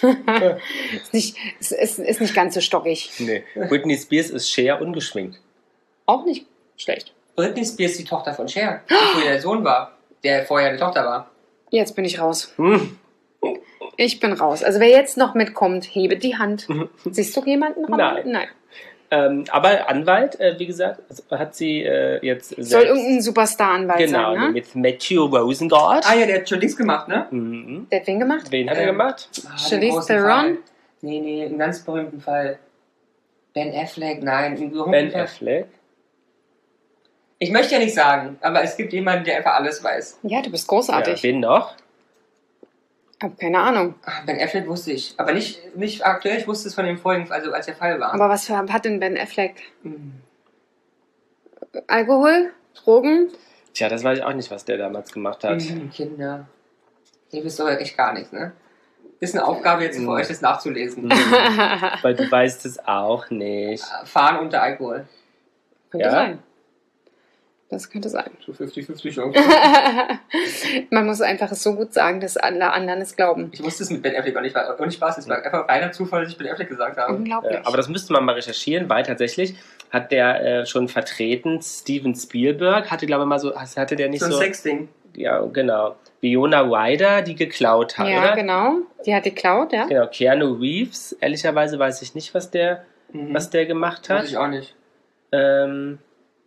Ist nicht, ist, ist, ist nicht ganz so stockig. Nee. Britney Spears ist Cher ungeschminkt. Auch nicht schlecht. Britney Spears ist die Tochter von Cher, die vorher der Sohn war, der vorher die Tochter war. Jetzt bin ich raus. Hm. Ich bin raus. Also wer jetzt noch mitkommt, hebe die Hand. Siehst du jemanden? Ramon? Nein. Nein. Ähm, aber Anwalt, äh, wie gesagt, hat sie äh, jetzt selbst... Soll irgendein Superstar-Anwalt Genau, sein, ne? mit Matthew Rosengart. Ah ja, der hat schon nichts gemacht, ne? Mhm. Der hat wen gemacht? Wen hat er Ähm, gemacht? Ah, den Charlize großen Theron? Fall. Nee, nee, einen ganz berühmten Fall. Ben Affleck, nein, einen berühmten Ben Fall. Affleck. Ich möchte ja nicht sagen, aber es gibt jemanden, der einfach alles weiß. Ja, du bist Ja, großartig. wen noch? Hab keine Ahnung. Ah, Ben Affleck wusste ich, aber nicht, nicht aktuell, ich wusste es von dem vorigen, also als der Fall war. Aber was für, hat denn Ben Affleck? Hm. Alkohol? Drogen? Tja, das weiß ich auch nicht, was der damals gemacht hat. Hm, Kinder. Ihr wisst doch echt gar nichts, ne? Ist eine Aufgabe jetzt für Mhm. euch, das nachzulesen. Mhm. Weil du weißt es auch nicht. Fahren unter Alkohol. Könnte Ja? sein. Das könnte sein. So fünfzig fünfzig Chance. Man muss einfach es so gut sagen, dass alle anderen es glauben. Ich wusste es mit Ben Affleck auch nicht, war ohne Spaß, es war einfach reiner Zufall, dass ich Ben Affleck gesagt habe. Unglaublich. Ja, aber das müsste man mal recherchieren, weil tatsächlich hat der äh, schon vertreten, Steven Spielberg hatte, glaube ich, mal so, hatte der nicht So so, ein Sexding. ja, genau, Winona Ryder, die geklaut hat, ja, oder? genau. Die hat geklaut, ja. Genau, Keanu Reeves, ehrlicherweise weiß ich nicht, was der, Mhm. was der gemacht Weiß hat. ich auch nicht. Ähm,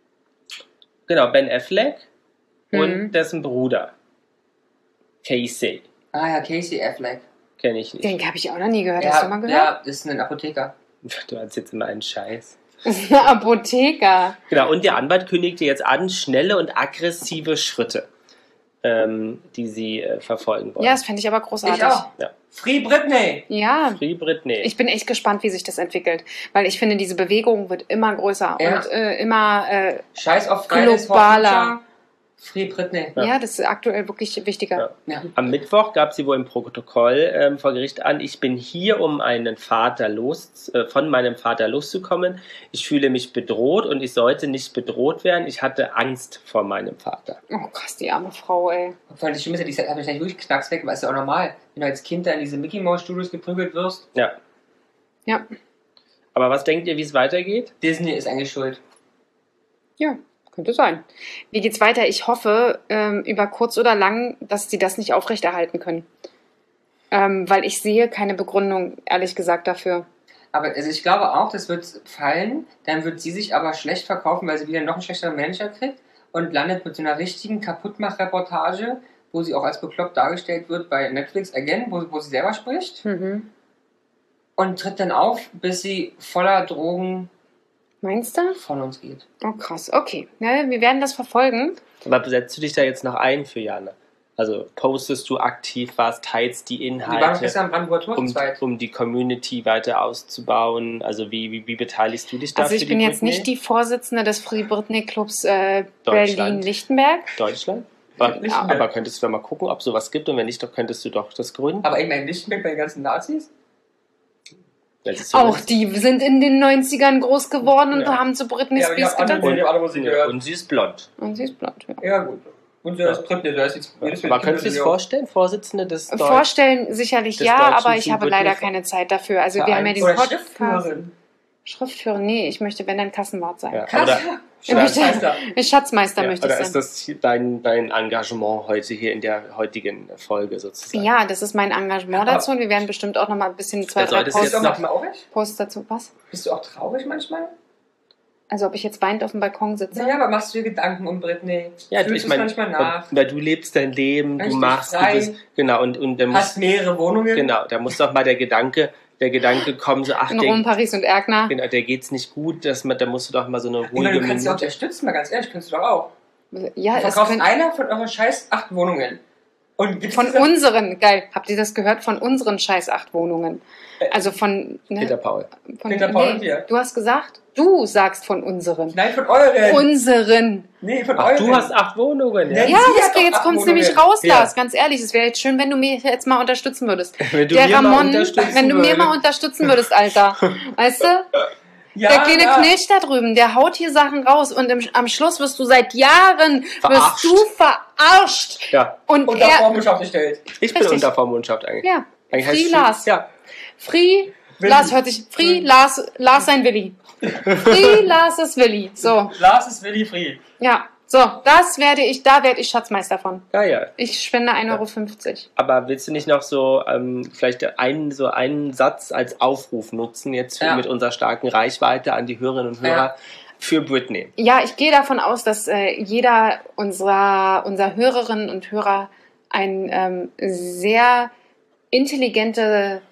genau, Ben Affleck und Mhm. dessen Bruder, Casey, Ah ja, Casey Affleck. kenne ich nicht. Den habe ich auch noch nie gehört. Hast du Ja, mal gehört? ja, das ist ein Apotheker. Du hast jetzt immer einen Scheiß. Das ist eine Apotheker. Genau, und der Anwalt kündigte jetzt an, schnelle und aggressive Schritte, ähm, die sie äh, verfolgen wollen. Ja, das fände ich aber großartig. Ich auch. Ja. Free Britney! Ja, Free Britney. ich bin echt gespannt, wie sich das entwickelt. Weil ich finde, diese Bewegung wird immer größer Ja. und äh, immer, äh, Scheiß auf Fridays for Globaler. Future. Free Britney. ja. Ja. das ist aktuell wirklich wichtiger. Ja. Ja. Am Mittwoch gab sie wohl im Protokoll ähm, vor Gericht an, ich bin hier, um einen Vater los, äh, von meinem Vater loszukommen. Ich fühle mich bedroht und ich sollte nicht bedroht werden. Ich hatte Angst vor meinem Vater. Oh krass, die arme Frau, ey. Vor allem das Schlimme ist ja, die hat wahrscheinlich wirklich Knacks weg, aber ist ja auch normal. Wenn du als Kind da in diese Mickey Mouse Studios geprügelt wirst, Ja. Ja, Aber was denkt ihr, wie es weitergeht? Disney ist eigentlich schuld. ja, könnte sein. Wie geht's weiter? Ich hoffe, ähm, über kurz oder lang, dass sie das nicht aufrechterhalten können. Ähm, weil ich sehe keine Begründung, ehrlich gesagt, dafür. Aber also ich glaube auch, das wird fallen. Dann wird sie sich aber schlecht verkaufen, weil sie wieder noch einen schlechteren Manager kriegt und landet mit so einer richtigen Kaputtmach-Reportage, wo sie auch als bekloppt dargestellt wird bei Netflix Again, wo, wo sie selber spricht. Mhm. Und tritt dann auf, bis sie voller Drogen Meinst du? von uns geht. Oh, krass. Okay. Ja, wir werden das verfolgen. Aber setzt du dich da jetzt noch ein für Jana? Also postest du aktiv was, teilst die Die waren Inhalte, gestern am Brandenburger Tor um, zu zweit. um die Community weiter auszubauen? Also wie, wie, wie beteiligst du dich da Also für ich die bin jetzt Britney? nicht die Vorsitzende des Free Britney Clubs äh, Deutschland. Berlin-Lichtenberg. Deutschland? Aber, Lichtenberg. aber könntest du doch mal gucken, ob sowas gibt und wenn nicht, doch könntest du doch das gründen. Aber ich meine, Lichtenberg bei den ganzen Nazis? Das ist so Auch die sind in den neunzigern groß geworden und Ja. haben zu Britney Ja, aber die Spears haben alle- getanzt. die haben alle Musik gehört. Und sie ist blond. Und sie ist blond, ja. Ja, gut. Und so ist Britney, da ist jetzt. jedes Aber Kind könntest du dir das Million. vorstellen, Vorsitzende des Deutsch- Vorstellen sicherlich des ja, deutschen aber ich habe Free leider Britney- keine Zeit dafür. Also wir haben ja Verein- den Oder Podcast. Schriftführerin. Schriftführer, nee, ich möchte, wenn dann Kassenwart sein. Ja, Krass. oder, Ich möchte, Schatzmeister. Schatzmeister ja, möchte oder ich ist sein. das hier dein, dein Engagement heute hier in der heutigen Folge sozusagen? Ja, das ist mein Engagement Aber- dazu und wir werden bestimmt auch noch mal ein bisschen zwei, Da drei solltest du Bist Posts, du jetzt auch noch- manchmal traurig? Posts dazu. Was? Bist du auch traurig manchmal? Also ob ich jetzt weinend auf dem Balkon sitze? Naja, aber machst du dir Gedanken um Britney? Ja, Fühlst ich du meine, es manchmal nach? weil du lebst dein Leben, du Richtig machst, du frei. bist, genau, und, und dann Hast muss, mehrere Wohnungen? genau, da muss doch mal der Gedanke, der Gedanke kommen, so, ach, In Rom, der, Paris und Erkner. genau, der geht's nicht gut, dass man, da musst du doch mal so eine Ich meine, ruhige du kannst ja auch Minute. unterstützen, mal ganz ehrlich, kannst du doch auch. Ja, Du es verkaufst könnte, einer von euren scheiß acht Wohnungen. Und gibt's Von diese- unseren, geil, habt ihr das gehört? Von unseren scheiß acht Wohnungen. Also von, ne, Peter Paul. von Peter Paul und wir. du hast gesagt, du sagst von unseren. Nein, von euren. Unseren. Nee, von Ach, euren. du hast acht Wohnungen, ja? Ja. Ja, Sie das, hat doch jetzt acht kommt's Wohnungen. nämlich raus, Ja. Lars. Ganz ehrlich, es wäre jetzt schön, wenn du mir jetzt mal unterstützen würdest. Wenn du Der mir mal Ramon, unterstützen wenn du mir würdest. mal unterstützen würdest, Alter. Weißt du? Ja, Der kleine ja. Knilch da drüben, der haut hier Sachen raus und im, am Schluss wirst du seit Jahren Verarscht. wirst du verarscht. Ja, Und Unter er, Vormundschaft gestellt. ich bin Richtig. unter Vormundschaft eigentlich. ja, Eigentlich Free heißt Lars. Ja. Free, Willi. Lars hört sich, Free, Lars, Lars sein Willi. Free, Lars ist Willi. So, Lars ist Willi Free. ja. So, das werde ich, da werde ich Schatzmeister von. Ja, ja. Ich spende ein Euro fünfzig. Aber willst du nicht noch so ähm, vielleicht einen, so einen Satz als Aufruf nutzen, jetzt für, Ja. mit unserer starken Reichweite an die Hörerinnen und Hörer Ja. für Britney? Ja, ich gehe davon aus, dass äh, jeder unserer, unserer Hörerinnen und Hörer ein ähm, sehr intelligente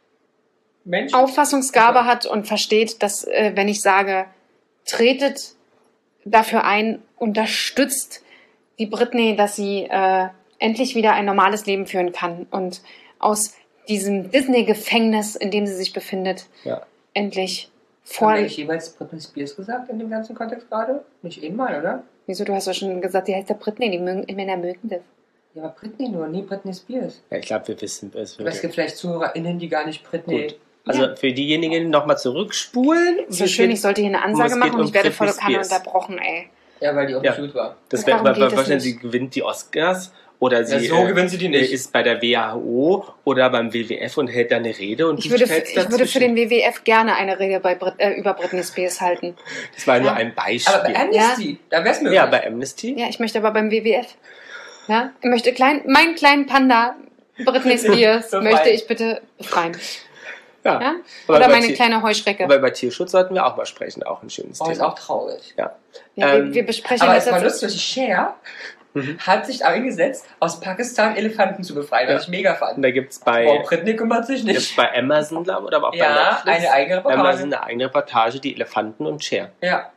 Mensch. Auffassungsgabe Okay. hat und versteht, dass, äh, wenn ich sage, tretet dafür ein, unterstützt die Britney, dass sie äh, endlich wieder ein normales Leben führen kann und aus diesem Disney-Gefängnis, in dem sie sich befindet, Ja. endlich Haben vor... wir nicht jeweils Britney Spears gesagt in dem ganzen Kontext gerade? Nicht eben mal, oder? Wieso, du hast ja schon gesagt, die heißt ja Britney, die mögen, Männer mögen das. Ja, aber Britney nur, nie Britney Spears. Ja, ich glaube, wir wissen es. Aber es gibt vielleicht ZuhörerInnen, die gar nicht Britney... Gut. Also Ja. für diejenigen nochmal zurückspulen. So Wir schön, gehen- ich sollte hier eine um Ansage es geht machen und um ich werde Britney voll Kanne Spears. unterbrochen, ey. Ja, weil die auch Ja. nicht gut war. Das Darum wäre geht es wahrscheinlich, sie nicht. gewinnt die Oscars oder sie Ja, so äh, gewinnt sie die nicht. ist bei der W H O oder beim W W F und hält da eine Rede und Ich du würde, stellst ich würde für dazwischen. den W W F gerne eine Rede bei Brit, äh, über Britney Spears halten. Das war nur Ja. ein Beispiel. Aber bei Amnesty, da wär's möglich. ja, bei Amnesty. Ja, ich möchte aber beim W W F. Ja, ich möchte klein, meinen kleinen Panda, Britney Spears, Befreien. möchte ich bitte befreien. Ja. Ja? Aber Oder bei meine Tier- kleine Heuschrecke. Aber über Tierschutz sollten wir auch mal sprechen, auch ein schönes Oh, ist Thema. auch traurig. Ja. Ja, ähm, wir, wir besprechen Aber das es war jetzt. lustig, Cher Mhm. hat sich eingesetzt, aus Pakistan Elefanten zu befreien, was Ja. ich mega fand. Und da gibt es bei, Wow, Britney kümmert sich gibt's nicht. bei Amazon, glaube ich, oder aber auch Ja, bei Netflix. eine eigene Reportage. Amazon eine eigene Reportage, die Elefanten und Cher. Ja.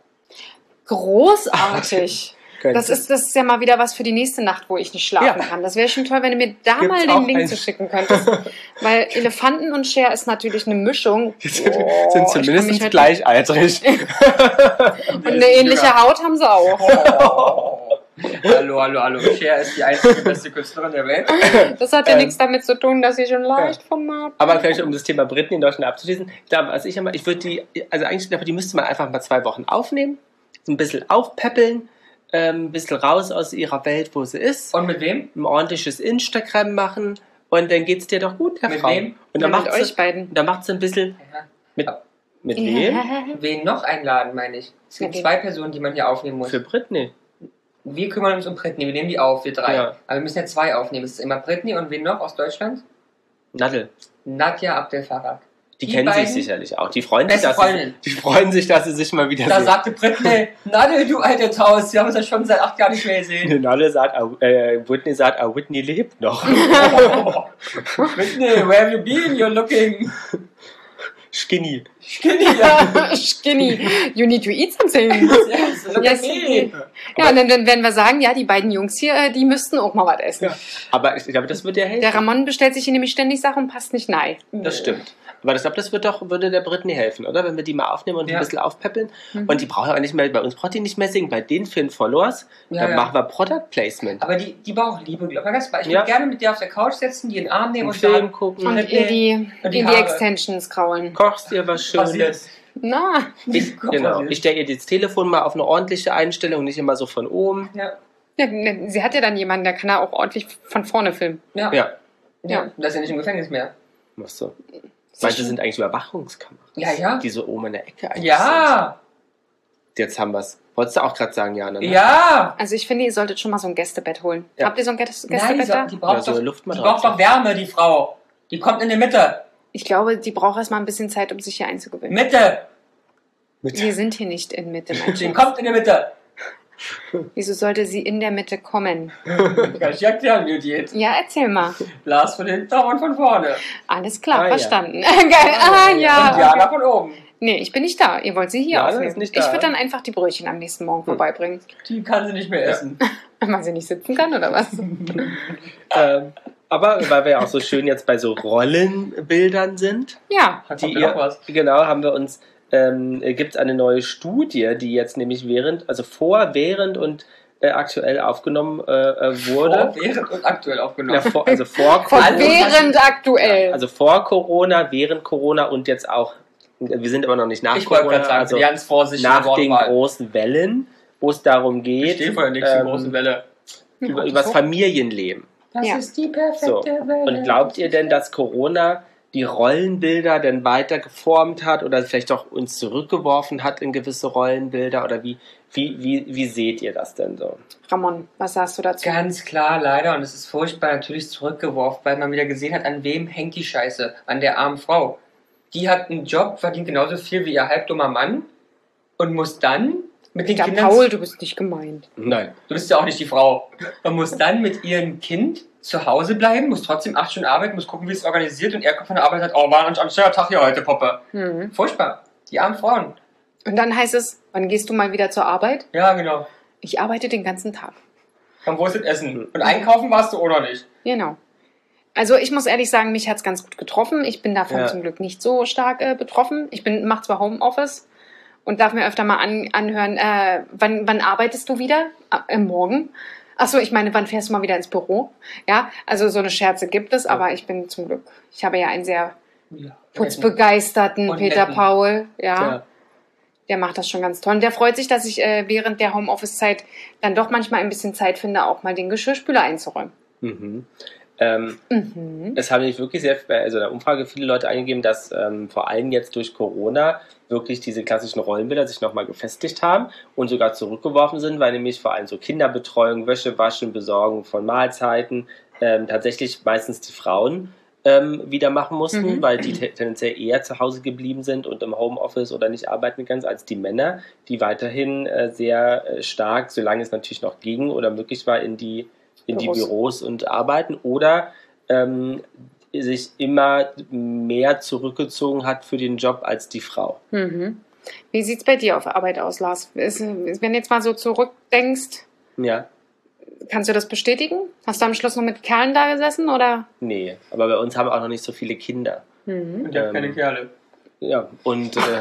Großartig. Könnte- Das ist, das ist ja mal wieder was für die nächste Nacht, wo ich nicht schlafen Ja. kann. Das wäre schon toll, wenn du mir da Gibt's mal auch den Link ein- zu schicken könntest. Weil Elefanten und Cher ist natürlich eine Mischung. Die sind, Oh, sind ich kann zumindest mich heute- gleichaltrig. Und eine ähnliche Haut haben sie auch. Oh. Hallo, hallo, hallo. Cher ist die einzige beste Künstlerin der Welt. Das hat ja Ähm, nichts damit zu tun, dass sie schon leicht vom Markt. Aber vielleicht, um das Thema Britney in Deutschland abzuschließen, ich glaube, also ich, einmal- ich würde die, also eigentlich, glaube ich, die müsste man einfach mal zwei Wochen aufnehmen, so ein bisschen aufpäppeln, ähm, ein bisschen raus aus ihrer Welt, wo sie ist, Und mit wem? ein ordentliches Instagram machen und dann geht's dir doch gut, Herr Mit Frau. wem? Und Ja, dann mit macht euch sie, beiden. und dann macht sie ein bisschen mit, mit wem? Wen noch einladen, meine ich? Es gibt Mit wem? zwei Personen, die man hier aufnehmen muss. Für Britney. Wir kümmern uns um Britney, wir nehmen die auf, wir drei. Ja. Aber wir müssen ja zwei aufnehmen. Es ist immer Britney und wen noch aus Deutschland? Nadel. Nadja Abdel Farag. Die, Die kennen beiden? sich sicherlich auch. Die freuen, sich, Beste dass sie, Freundin. die freuen sich, dass sie sich mal wieder Da sehen. sagte Britney, Nadel, du alter Taus, wir haben uns ja schon seit acht Jahren nicht mehr gesehen. Nadel sagt, ah, äh, Whitney sagt, ah, Whitney lebt noch. Oh. Britney, where have you been? You're looking Skinny. skinny. Ja. Skinny. You need to eat something. Yes, look Yes, at me. Ja, und dann, dann werden wir sagen, ja, die beiden Jungs hier, äh, die müssten auch mal was essen. Ja. Aber ich glaube, das wird dir helfen. Der Ramon bestellt sich hier nämlich ständig Sachen und passt nicht nein. Das stimmt. Aber ich glaube, das wird doch, würde der Britney helfen, oder? Wenn wir die mal aufnehmen und Ja. ein bisschen aufpäppeln. Mhm. Und die brauchen aber nicht mehr, bei uns braucht die nicht mehr singen. Bei den vielen Followers, Ja, dann ja. machen wir Product Placement. Aber die, die braucht Liebe, glaube ich. Ich würde Ja. gerne mit dir auf der Couch setzen, die in den Arm nehmen Einen und Film sagen, gucken, Und Britney ihr die, und die in die Haare. Extensions kraulen. kochst ihr was Schönes. passiert. Na, Ich, Guck, genau. passiert. Ich stelle ihr das Telefon mal auf eine ordentliche Einstellung, nicht immer so von oben. Ja. ja, ne, sie hat ja dann jemanden, der kann ja auch ordentlich von vorne filmen. Ja. Ja, ja. Und das ist ja nicht im Gefängnis mehr. machst du. Manche sind eigentlich Überwachungskameras. Ja, ja. Die so oben in der Ecke eigentlich Ja. sind. Jetzt haben wir's. Wolltest du auch gerade sagen, Jana? Ne? Ja. Also ich finde, ihr solltet schon mal so ein Gästebett holen. Ja. Habt ihr so ein Gäste Nein, Gästebett so, da? die braucht, Ja, so eine doch, die Luftmatratze. braucht doch Wärme, die Frau. Die kommt in die Mitte. Ich glaube, die braucht erst mal ein bisschen Zeit, um sich hier einzugewöhnen. Mitte. Wir sind hier nicht in Mitte, mein Die Schatz. kommt in die Mitte. Wieso sollte sie in der Mitte kommen? Kann ich erklären, wie die geht. Ja, erzähl mal. Lars von hinten und von vorne. Alles klar, Ah, ja. verstanden. Geil. Ah, Und ja. Jana von oben. Nee, ich bin nicht da. Ihr wollt sie hier Jana aufnehmen. ist nicht Ich da. würde dann einfach die Brötchen am nächsten Morgen vorbeibringen. Die kann sie nicht mehr essen. Weil sie nicht sitzen kann, oder was? Ähm, aber weil wir ja auch so schön jetzt bei so Rollenbildern sind, Ja. Hat die ihr ihr, noch was? genau, haben wir uns, ähm, gibt es eine neue Studie, die jetzt nämlich während, also vor, während und äh, aktuell aufgenommen äh, äh, wurde. Vor, während und aktuell aufgenommen. Ja, vor, also vor Von Corona, während aktuell. also vor Corona, während Corona und jetzt auch, wir sind aber noch nicht nach ich wollte Corona, gerade sagen, also ganz vorsichtig. nach den großen Wellen, wo es darum Ich geht, stehe vor der nächsten ähm, großen Welle. über, über das Familienleben. Das Ja. ist die perfekte So. Welle. Und glaubt ihr denn, dass Corona die Rollenbilder denn weiter geformt hat oder vielleicht auch uns zurückgeworfen hat in gewisse Rollenbilder? Oder wie, wie, wie, wie seht ihr das denn so? Ramon, was sagst du dazu? Ganz klar, leider, und es ist furchtbar natürlich zurückgeworfen, weil man wieder gesehen hat, an wem hängt die Scheiße? An der armen Frau. Die hat einen Job, verdient genauso viel wie ihr halbdummer Mann und muss dann mit den Ja, Kindern... Paul, du bist nicht gemeint. Nein. Du bist ja auch nicht die Frau. Man muss dann mit ihrem Kind zu Hause bleiben, muss trotzdem acht Stunden arbeiten, muss gucken, wie es organisiert und er kommt von der Arbeit und sagt, oh, war ein anstrengender Tag hier heute, Poppe. Mhm. Furchtbar. Die armen Frauen. Und dann heißt es, wann gehst du mal wieder zur Arbeit? Ja, genau. Ich arbeite den ganzen Tag. Komm, wo ist das Essen? Und einkaufen warst du oder nicht? Genau. Also ich muss ehrlich sagen, mich hat es ganz gut getroffen. Ich bin davon Ja. zum Glück nicht so stark äh, betroffen. Ich bin mache zwar Homeoffice und darf mir öfter mal an, anhören, äh, wann, wann arbeitest du wieder? Äh, morgen? Achso, ich meine, wann fährst du mal wieder ins Büro? Ja, also so eine Scherze gibt es, aber ich bin zum Glück, ich habe ja einen sehr Ja. putzbegeisterten Und Peter netten. Paul, ja. Ja. Der macht das schon ganz toll. Und der freut sich, dass ich äh, während der Homeoffice-Zeit dann doch manchmal ein bisschen Zeit finde, auch mal den Geschirrspüler einzuräumen. Mhm. Ähm, Mhm. Es haben nämlich wirklich sehr, also in der Umfrage viele Leute eingegeben, dass ähm, vor allem jetzt durch Corona wirklich diese klassischen Rollenbilder sich nochmal gefestigt haben und sogar zurückgeworfen sind, weil nämlich vor allem so Kinderbetreuung, Wäsche waschen, Besorgung von Mahlzeiten ähm, tatsächlich meistens die Frauen ähm, wieder machen mussten, Mhm. weil die te- tendenziell eher zu Hause geblieben sind und im Homeoffice oder nicht arbeiten gegangen sind, als die Männer, die weiterhin äh, sehr äh, stark, solange es natürlich noch ging oder möglich war, in die in Büros. die Büros und arbeiten oder ähm, sich immer mehr zurückgezogen hat für den Job als die Frau. Mhm. Wie sieht es bei dir auf Arbeit aus, Lars? Ist, wenn du jetzt mal so zurückdenkst, Ja, kannst du das bestätigen? Hast du am Schluss noch mit Kerlen da gesessen, oder? nee, aber bei uns haben auch noch nicht so viele Kinder. Mhm. Und ihr habt Ähm, keine Kerle. Ja, und äh,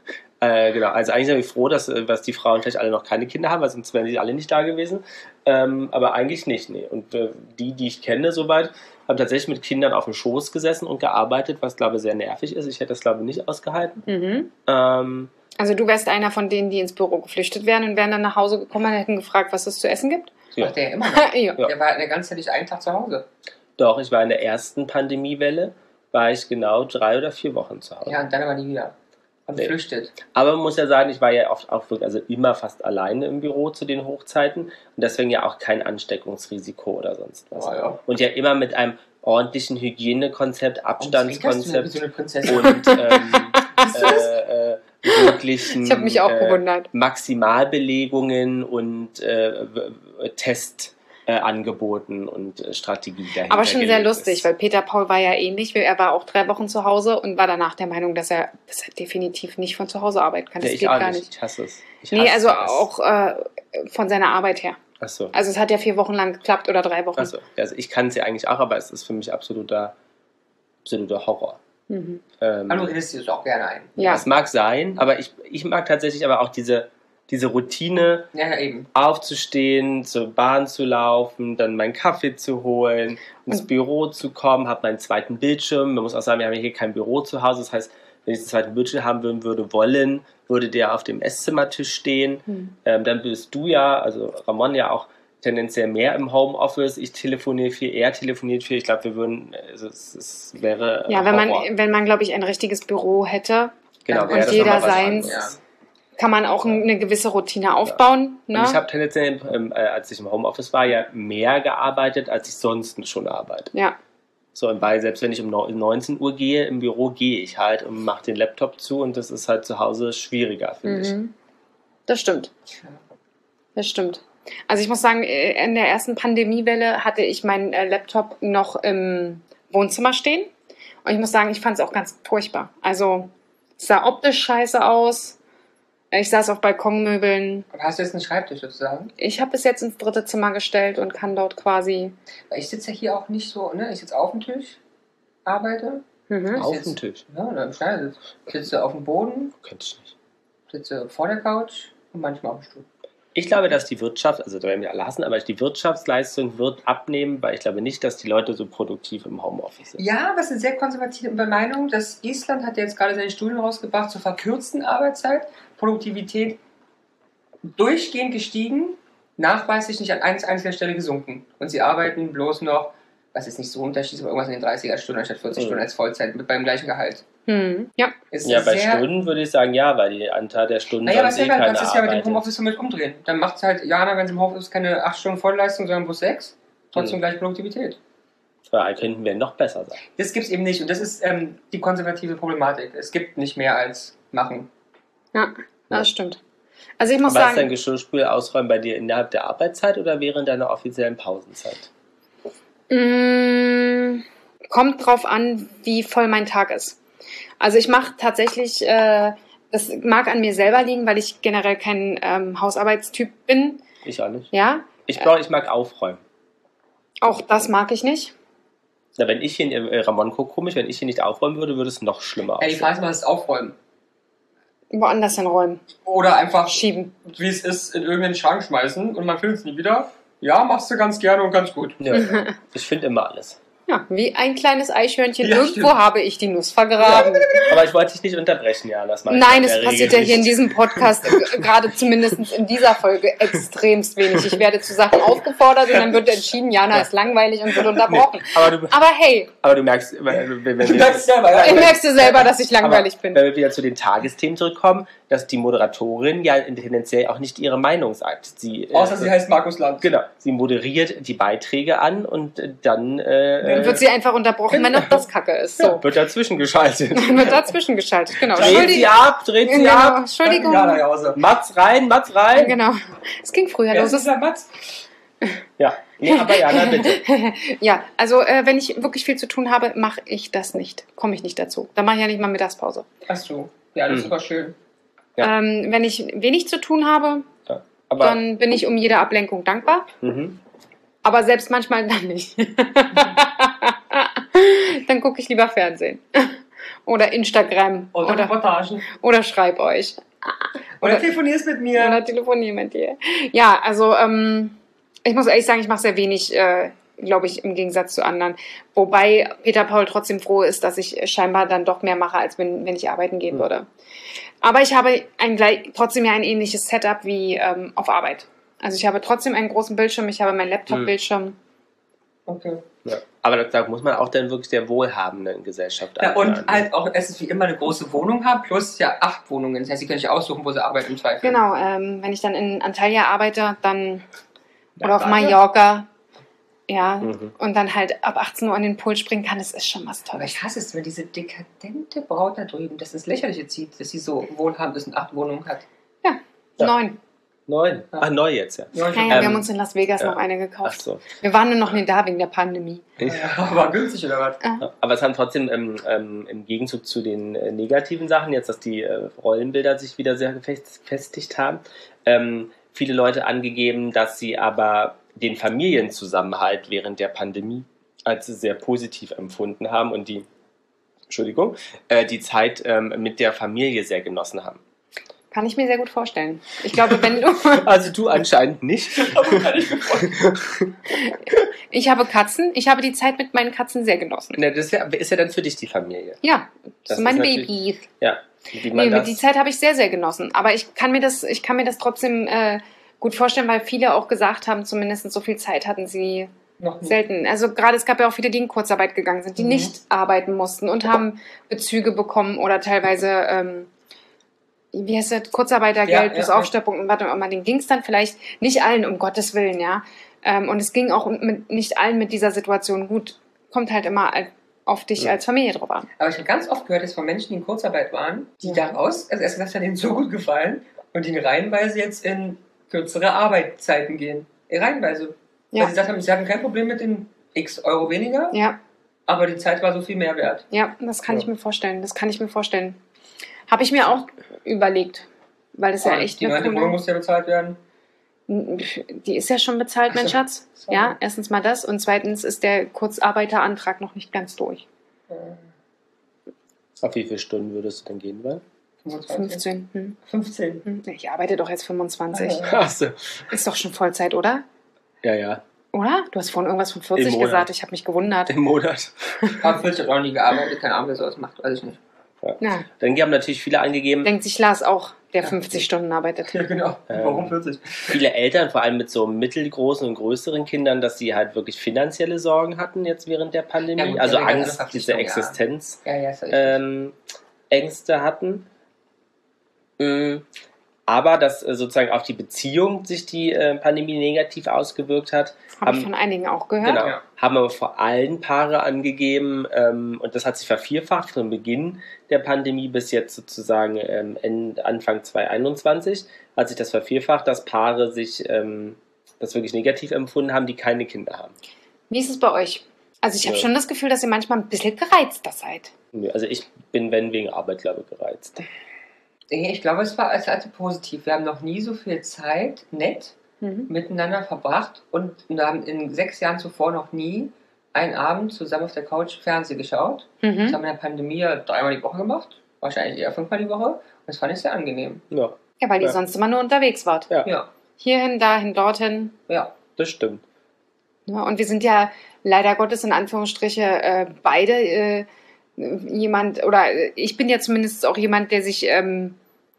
äh, genau, also eigentlich bin ich froh, dass, äh, dass die Frauen vielleicht alle noch keine Kinder haben, weil sonst wären sie alle nicht da gewesen. Ähm, aber eigentlich nicht, nee. Und äh, die, die ich kenne soweit, haben tatsächlich mit Kindern auf dem Schoß gesessen und gearbeitet, was glaube ich sehr nervig ist. Ich hätte das glaube ich nicht ausgehalten. Mhm. Ähm, Also du wärst einer von denen, die ins Büro geflüchtet wären und wären dann nach Hause gekommen und hätten gefragt, was es zu essen gibt? Das ja. macht der ja immer noch. ja. Ja. Der war eine ganze Zeit nicht einen Tag zu Hause. Doch, ich war in der ersten Pandemiewelle, war ich genau drei oder vier Wochen zu Hause. Ja, und dann aber nie wieder. Und Nee. flüchtet. Aber man muss ja sagen, ich war ja oft auch wirklich, also immer fast alleine im Büro zu den Hochzeiten und deswegen ja auch kein Ansteckungsrisiko oder sonst was. Oh, ja. Und ja immer mit einem ordentlichen Hygienekonzept, Warum zwinkerst du mir wie Abstandskonzept so eine Prinzessin? und ähm, äh, äh, wirklichen Ich habe mich auch äh, gewundert. Maximalbelegungen und äh, w- Test. Äh, Angeboten und äh, Strategie dahinter. Aber schon sehr gelegt lustig, ist. weil Peter Paul war ja ähnlich. Er war auch drei Wochen zu Hause und war danach der Meinung, dass er, dass er definitiv nicht von zu Hause arbeiten kann. Das Ja, ich geht auch gar nicht. nicht. Ich hasse es. Ich Nee, hasse also es. auch äh, von seiner Arbeit her. Achso. Also es hat ja vier Wochen lang geklappt oder drei Wochen. Also, also ich kann es ja eigentlich auch, aber es ist für mich absoluter, absoluter Horror. Mhm. Ähm, Hallo, redest du das auch gerne ein. Ja. Es mag sein, aber ich, ich mag tatsächlich aber auch diese, diese Routine, Ja, ja, eben. aufzustehen, zur Bahn zu laufen, dann meinen Kaffee zu holen, ins Und- Büro zu kommen, habe meinen zweiten Bildschirm. Man muss auch sagen, wir haben ja hier kein Büro zu Hause. Das heißt, wenn ich den zweiten Bildschirm haben würden, würde wollen, würde der auf dem Esszimmertisch stehen. Hm. Ähm, dann bist du ja, also Ramon ja auch tendenziell mehr im Homeoffice. Ich telefoniere viel, er telefoniert viel. Ich glaube, wir würden, also es, es wäre Ja, wenn man, Horror. wenn man, glaube ich, ein richtiges Büro hätte, Genau, und wäre das jeder nochmal was seins. anderes. kann man auch eine gewisse Routine aufbauen. Und Ne? ich habe tendenziell, ähm, äh, als ich im Homeoffice war, ja mehr gearbeitet, als ich sonst schon arbeite. ja. So, und weil selbst wenn ich um neunzehn Uhr gehe, im Büro gehe ich halt und mache den Laptop zu und das ist halt zu Hause schwieriger, finde ich. Mhm. Das stimmt. Das stimmt. Also ich muss sagen, in der ersten Pandemiewelle hatte ich meinen äh, Laptop noch im Wohnzimmer stehen. Und ich muss sagen, ich fand es auch ganz furchtbar. Also Es sah optisch scheiße aus. Ich saß auf Balkonmöbeln. Aber hast du jetzt einen Schreibtisch sozusagen? Ich habe es jetzt ins dritte Zimmer gestellt und kann dort quasi... Weil ich sitze ja hier auch nicht so, ne? Ich sitze auf dem Tisch, arbeite. Mhm. Auf jetzt- dem Tisch. Ja, oder im Schneidersitz. Ich sitze auf dem Boden, Könnte ich nicht. sitze vor der Couch und manchmal auf dem Stuhl. Ich glaube, dass die Wirtschaft, also da werden wir alle hassen, aber die Wirtschaftsleistung wird abnehmen, weil ich glaube nicht, dass die Leute so produktiv im Homeoffice sind. Ja, was eine sehr konservative Meinung, dass Island hat ja jetzt gerade seine Studien rausgebracht zur verkürzten Arbeitszeit, Produktivität durchgehend gestiegen, nachweislich nicht an einer einzigen Stelle gesunken. Und sie arbeiten bloß noch, was ist nicht so unterschiedlich, aber irgendwas in den dreißiger Stunden anstatt vierzig Mhm. Stunden als Vollzeit mit beim gleichen Gehalt. Hm. Ja. Ist Ja, bei sehr, Stunden würde ich sagen, ja, weil die Anzahl der Stunden Naja, sonst was eh ja, dann keine kannst du es ja mit dem Arbeit ist. Homeoffice damit umdrehen. Dann macht es halt, Jana, wenn sie im Homeoffice keine acht Stunden Vollleistung, sondern bloß sechs, trotzdem Mhm. gleiche Produktivität. Ja, könnten wir noch besser sein. Das gibt es eben nicht und das ist ähm, die konservative Problematik. Es gibt nicht mehr als machen. Ja, das stimmt. Also ich muss Aber ist dein sagen, Geschirrspül ausräumen bei dir innerhalb der Arbeitszeit oder während deiner offiziellen Pausenzeit? mh, kommt drauf an, wie voll mein Tag ist. Also ich mache tatsächlich, äh, das mag an mir selber liegen, weil ich generell kein ähm, Hausarbeitstyp bin. Ich auch nicht. Ja, Ich, brauch, ich mag aufräumen. auch das mag ich nicht. Na, wenn ich hier, äh, Ramon guckt komisch, wenn ich hier nicht aufräumen würde, würde es noch schlimmer Ey, die aussehen. Frage ist mal, das Aufräumen. Woanders hinräumen, Oder einfach, schieben. wie es ist, in irgendeinen Schrank schmeißen und man findet es nie wieder. Ja, machst du ganz gerne und ganz gut. Ja, ich finde immer alles. Ja, wie ein kleines Eichhörnchen. Ja, Irgendwo stimmt. habe ich die Nuss vergraben. Aber ich wollte dich nicht unterbrechen, ja. Das mache ich Nein, in es der passiert Regel ja hier in nicht. diesem Podcast äh, gerade zumindest in dieser Folge extremst wenig. Ich werde zu Sachen aufgefordert und dann wird entschieden, Jana ist langweilig und wird unterbrochen. Aber du, Aber hey, aber du merkst, wenn, wenn, wenn Du wir, merkst selber, ja. ich merkst du selber, dass ich langweilig aber bin. wenn wir wieder zu den Tagesthemen zurückkommen, dass die Moderatorin ja tendenziell auch nicht ihre Meinung sagt. Sie, Außer äh, sie heißt Markus Land. Genau, sie moderiert die Beiträge an und äh, dann äh, Dann wird sie einfach unterbrochen, wenn auch das Kacke ist. So. wird dazwischen geschaltet. Dann wird dazwischen geschaltet. Genau. Dreht sie Entschuldigung. ab, dreht sie Genau. ab. Entschuldigung. Jana Jause. Mats rein, Mats rein. Genau. Es ging früher Wer los. ist dieser Mats? Ja, nee, aber Jana, bitte. Ja, also äh, wenn ich wirklich viel zu tun habe, mache ich das nicht. Komme ich nicht dazu. Dann mache ich ja nicht mal Mittagspause. Ach so. Ja, das ist Mhm. super schön. Ja. Ähm, wenn ich wenig zu tun habe, Ja, aber, dann bin ich um jede Ablenkung dankbar. mhm. Aber selbst manchmal dann nicht. Dann gucke ich lieber Fernsehen. Oder Instagram. Oder, Oder, Reportagen. oder schreib euch. Oder, Oder- telefonierst mit mir. Oder telefoniere mit dir. Ja, also ähm, ich muss ehrlich sagen, ich mache sehr wenig, äh, glaube ich, im Gegensatz zu anderen. Wobei Peter Paul trotzdem froh ist, dass ich scheinbar dann doch mehr mache, als wenn, wenn ich arbeiten gehen Mhm. würde. Aber ich habe ein, gleich, trotzdem ja ein ähnliches Setup wie ähm, auf Arbeit. Also ich habe trotzdem einen großen Bildschirm, ich habe meinen Laptop-Bildschirm. Okay. Ja. Aber da muss man auch dann wirklich der wohlhabenden Gesellschaft Ja, und angehören. halt auch, es ist wie immer eine große Wohnung haben, plus ja acht Wohnungen. Das heißt, sie können sich aussuchen, wo sie arbeiten im Zweifel. Genau, ähm, wenn ich dann in Antalya arbeite, dann Ja, oder auf danke. Mallorca, ja, Mhm. und dann halt ab achtzehn Uhr an den Pool springen kann, das ist schon was Aber Tolles. ich hasse es, wenn diese dekadente Braut da drüben das ins Lächerliche zieht, dass sie so wohlhabend ist und acht Wohnungen hat. Ja, Ja. neun. Neun. Ach, neu jetzt, ja. Ja, ich Ja, ja, hab- wir Ähm, haben uns in Las Vegas ja. noch eine Ach gekauft. so. Wir waren nur noch nicht da wegen der Pandemie. Ja, war günstig oder was? Ja, aber es haben trotzdem ähm, ähm, im Gegenzug zu den äh, negativen Sachen, jetzt, dass die äh, Rollenbilder sich wieder sehr gefestigt haben, ähm, viele Leute angegeben, dass sie aber den Familienzusammenhalt während der Pandemie als sehr positiv empfunden haben und die, Entschuldigung, äh, die Zeit ähm, mit der Familie sehr genossen haben. Kann ich mir sehr gut vorstellen. Ich glaube, wenn du. Also du anscheinend nicht. Ich habe Katzen. Ich habe die Zeit mit meinen Katzen sehr genossen. Na, das ist ja, ist ja dann für dich die Familie. Ja, Das das ist ist mein natürlich- Baby. Ja. Wie man Nee, das, die Zeit habe ich sehr, sehr genossen. Aber ich kann mir das, ich kann mir das trotzdem äh, gut vorstellen, weil viele auch gesagt haben, zumindest so viel Zeit hatten sie Noch nicht. selten. Also gerade es gab ja auch viele, die in Kurzarbeit gegangen sind, die Mhm. nicht arbeiten mussten und haben Bezüge bekommen oder teilweise, ähm, wie heißt das, Kurzarbeitergeld Ja, plus ja, ja. Aufstockung und was auch immer. Den ging es dann vielleicht nicht allen, um Gottes Willen, ja. Ähm, und es ging auch mit, nicht allen mit dieser Situation gut. Kommt halt immer al- auf dich Ja. als Familie drauf an. Aber ich habe ganz oft gehört, dass von Menschen, die in Kurzarbeit waren, die Ja. daraus, also erst gesagt, hat ihnen so gut gefallen und die reihenweise jetzt in kürzere Arbeitszeiten gehen. Reihenweise. Ja. Weil sie gesagt haben, sie hatten kein Problem mit den x Euro weniger, Ja, aber die Zeit war so viel mehr wert. ja, das kann Ja. ich mir vorstellen. Das kann ich mir vorstellen. Habe ich mir auch überlegt, weil das ja Und echt die eine neunte Wohnung coole... muss ja bezahlt werden. Die ist ja schon bezahlt, mein Ach so. Schatz. Sorry. Ja, erstens mal das und zweitens ist der Kurzarbeiterantrag noch nicht ganz durch. Auf wie viele Stunden würdest du denn gehen wollen? fünfundzwanzig. fünfzehn. Hm. fünfzehn. Hm. Ich arbeite doch jetzt fünfundzwanzig. Ah, Achso. Ist doch schon Vollzeit, oder? Ja, ja. Oder? Du hast vorhin irgendwas von vierzig Monat. gesagt. Ich habe mich gewundert. Im Monat. Ich habe vierzig auch nie gearbeitet, keine Ahnung, wer sowas macht, weiß ich nicht. Ja. Dann haben natürlich viele angegeben, Denkt sich Lars auch, der Ja. fünfzig Stunden arbeitet. Ja, genau. Ähm. Warum vierzig? viele Eltern, vor allem mit so mittelgroßen und größeren Kindern, dass sie halt wirklich finanzielle Sorgen hatten jetzt während der Pandemie. Ja, gut, also ja, wegen Angst, der diese Verpflichtung, ja. Existenz. Ja, ja, ist richtig. ähm, Ängste hatten. Mm, Aber dass äh, sozusagen auf die Beziehung sich die äh, Pandemie negativ ausgewirkt hat, Habe ich haben, von einigen auch gehört. genau, Ja. haben aber vor allen Paare angegeben, ähm, und das hat sich vervierfacht von Beginn der Pandemie bis jetzt sozusagen ähm, Ende, Anfang zwanzig einundzwanzig, hat sich das vervierfacht, dass Paare sich ähm, das wirklich negativ empfunden haben, die keine Kinder haben. Wie ist es bei euch? Also ich habe Ja. schon das Gefühl, dass ihr manchmal ein bisschen gereizter seid. Nö, Also ich bin, wenn wegen Arbeit, glaube ich, gereizt. Nee, ich glaube, es war also also positiv. Wir haben noch nie so viel Zeit nett Mhm. miteinander verbracht und wir haben in sechs Jahren zuvor noch nie einen Abend zusammen auf der Couch Fernsehen geschaut. Das Mhm. haben wir in der Pandemie ja dreimal die Woche gemacht. Wahrscheinlich eher fünfmal die Woche. Und das fand ich sehr angenehm. Ja, Ja, weil ihr Ja. sonst immer nur unterwegs wart. Ja. Ja, Hierhin, dahin, dorthin. ja. das stimmt. Ja, und wir sind ja leider Gottes in Anführungsstriche äh, beide äh, jemand, oder äh, ich bin ja zumindest auch jemand, der sich, ähm,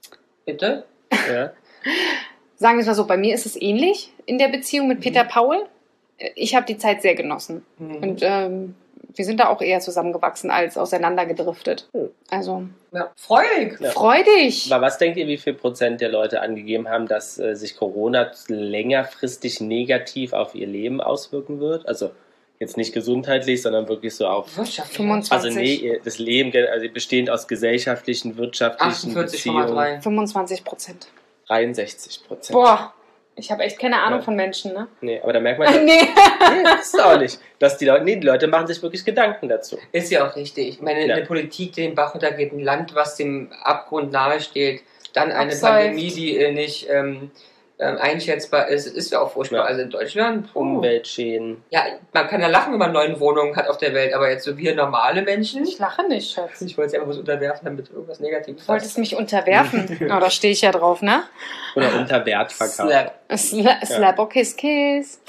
Bitte? Ja. sagen wir es mal so, bei mir ist es ähnlich in der Beziehung mit Peter Paul. Ich habe die Zeit sehr genossen. Mhm. Und ähm, wir sind da auch eher zusammengewachsen als auseinandergedriftet. Hm. Also, Ja. Freudig! Ja. freu dich! Aber was denkt ihr, wie viel Prozent der Leute angegeben haben, dass äh, sich Corona längerfristig negativ auf ihr Leben auswirken wird? Also jetzt nicht gesundheitlich, sondern wirklich so auf... Wirtschaft. fünfundzwanzig. Also nee, ihr- das Leben, also bestehend aus gesellschaftlichen, wirtschaftlichen achtundvierzig Komma Beziehungen. drei. fünfundzwanzig Prozent. dreiundsechzig Prozent. Boah, ich habe echt keine Ahnung Ja. von Menschen, ne? Nee, aber da merkt man, nee. nee, das ist auch nicht. Dass die Leute, nee, die Leute machen sich wirklich Gedanken dazu. Ist ja auch richtig. Ich meine, Ja. eine Politik, die den Bach runtergeht, ein Land, was dem Abgrund nahe steht, dann eine Absäuft. Pandemie, die äh, nicht ähm, ähm, einschätzbar ist, ist ja auch furchtbar. Ja. Also in Deutschland, puh. Umweltschäden. Ja, man kann ja lachen, wenn man neun Wohnungen hat auf der Welt, aber jetzt so wir normale Menschen. Ich lache nicht, Schatz. Ich wollte es einfach was unterwerfen, damit irgendwas Negatives Du wolltest mich unterwerfen. Oh, da stehe ich ja drauf, ne? Oder unter Wert verkaufen. Slap. Sla Slap, okay, kiss, kiss.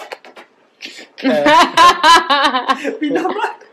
Äh, Wie nochmal?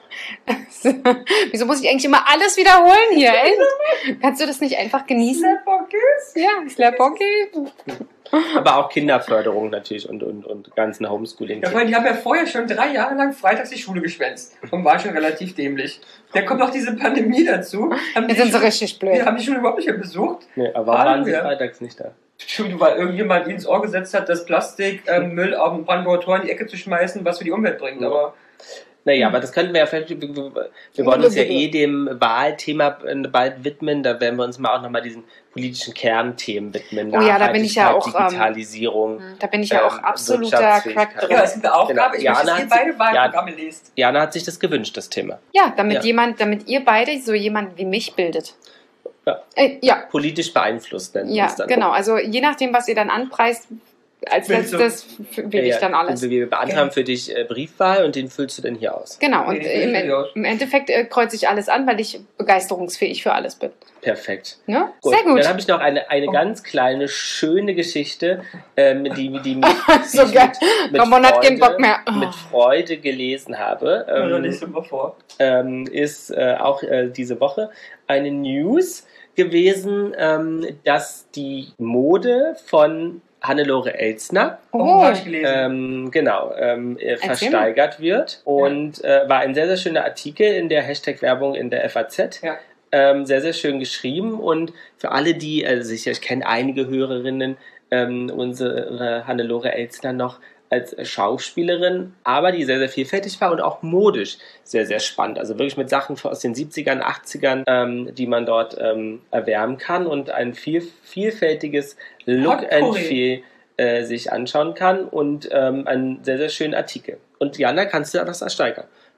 Wieso muss ich eigentlich immer alles wiederholen hier, ey? Kannst du das nicht einfach genießen? Slap-Bockes? Ja, Slap, okay. aber auch Kinderförderung natürlich und, und, und ganzen Homeschooling. Ja, weil die haben ja vorher schon drei Jahre lang freitags die Schule geschwänzt und waren schon relativ dämlich. Da kommt noch diese Pandemie dazu. Haben die Jetzt sind sie Schule- richtig Die blöd. haben die Schule überhaupt nicht mehr besucht. Nee, aber warum waren sie Halleluja. freitags nicht da? Stimmt, weil irgendjemand ihnen ins Ohr gesetzt hat, das Plastikmüll auf dem Brandenburger Tor in die Ecke zu schmeißen, was für die Umwelt bringt. Ja. Aber Naja, aber das könnten wir ja vielleicht, wir, wir wir wollen uns ja eh dem Wahlthema bald widmen, da werden wir uns mal auch nochmal diesen politischen Kernthemen widmen. Oh ja, da bin ich ja Nachhaltigkeit, auch, ähm, Digitalisierung. Da bin ich ja auch Ähm, absoluter Wirtschaftsfähigkeit. Crack drin. ja, es ist eine Aufgabe. Genau. Ich Jana möchte, dass hat ihr beide sie- Wahlprogramme lest. Jana hat sich das gewünscht, das Thema. Ja, damit Ja. jemand, damit ihr beide so jemand wie mich bildet. Ja. Äh, ja, Politisch beeinflusst nennen wir ja, es dann. genau. Also je nachdem, was ihr dann anpreist, als Willst du- letztes f- will ich dann alles. Wir wir beantragen für dich äh, Briefwahl und den füllst du dann hier aus. Genau, und Nee, äh, nee, im, nee, im Endeffekt äh, kreuze ich alles an, weil ich begeisterungsfähig für alles bin. Perfekt. Ne? Gut. Sehr gut. Dann habe ich noch eine, eine Oh. ganz kleine, schöne Geschichte, ähm, die, die mich So die ich geil. mit, mit, Ramon hat keinen Freude, Bock mehr. Oh. mit Freude gelesen habe. Ähm, Ähm, liest du mal vor. ähm, ist äh, auch äh, diese Woche eine News gewesen, ähm, dass die Mode von Hannelore Elsner Oh, Oh, habe ich gelesen. ähm, genau ähm, äh, Erzähl versteigert wird und äh, war ein sehr, sehr schöner Artikel in der Hashtag-Werbung in der F A Z. Ja. Ähm, sehr, sehr schön geschrieben und für alle, die, also sicher, ich kenne einige Hörerinnen, ähm, unsere Hannelore Elsner noch als Schauspielerin, aber die sehr, sehr vielfältig war und auch modisch sehr, sehr spannend. Also wirklich mit Sachen aus den siebzigern, achtzigern, ähm, die man dort ähm, erwärmen kann und ein viel, vielfältiges Look and Potpourri. Feel äh, sich anschauen kann und ähm, einen sehr, sehr schönen Artikel. Und Jana, kannst du das ersteigern?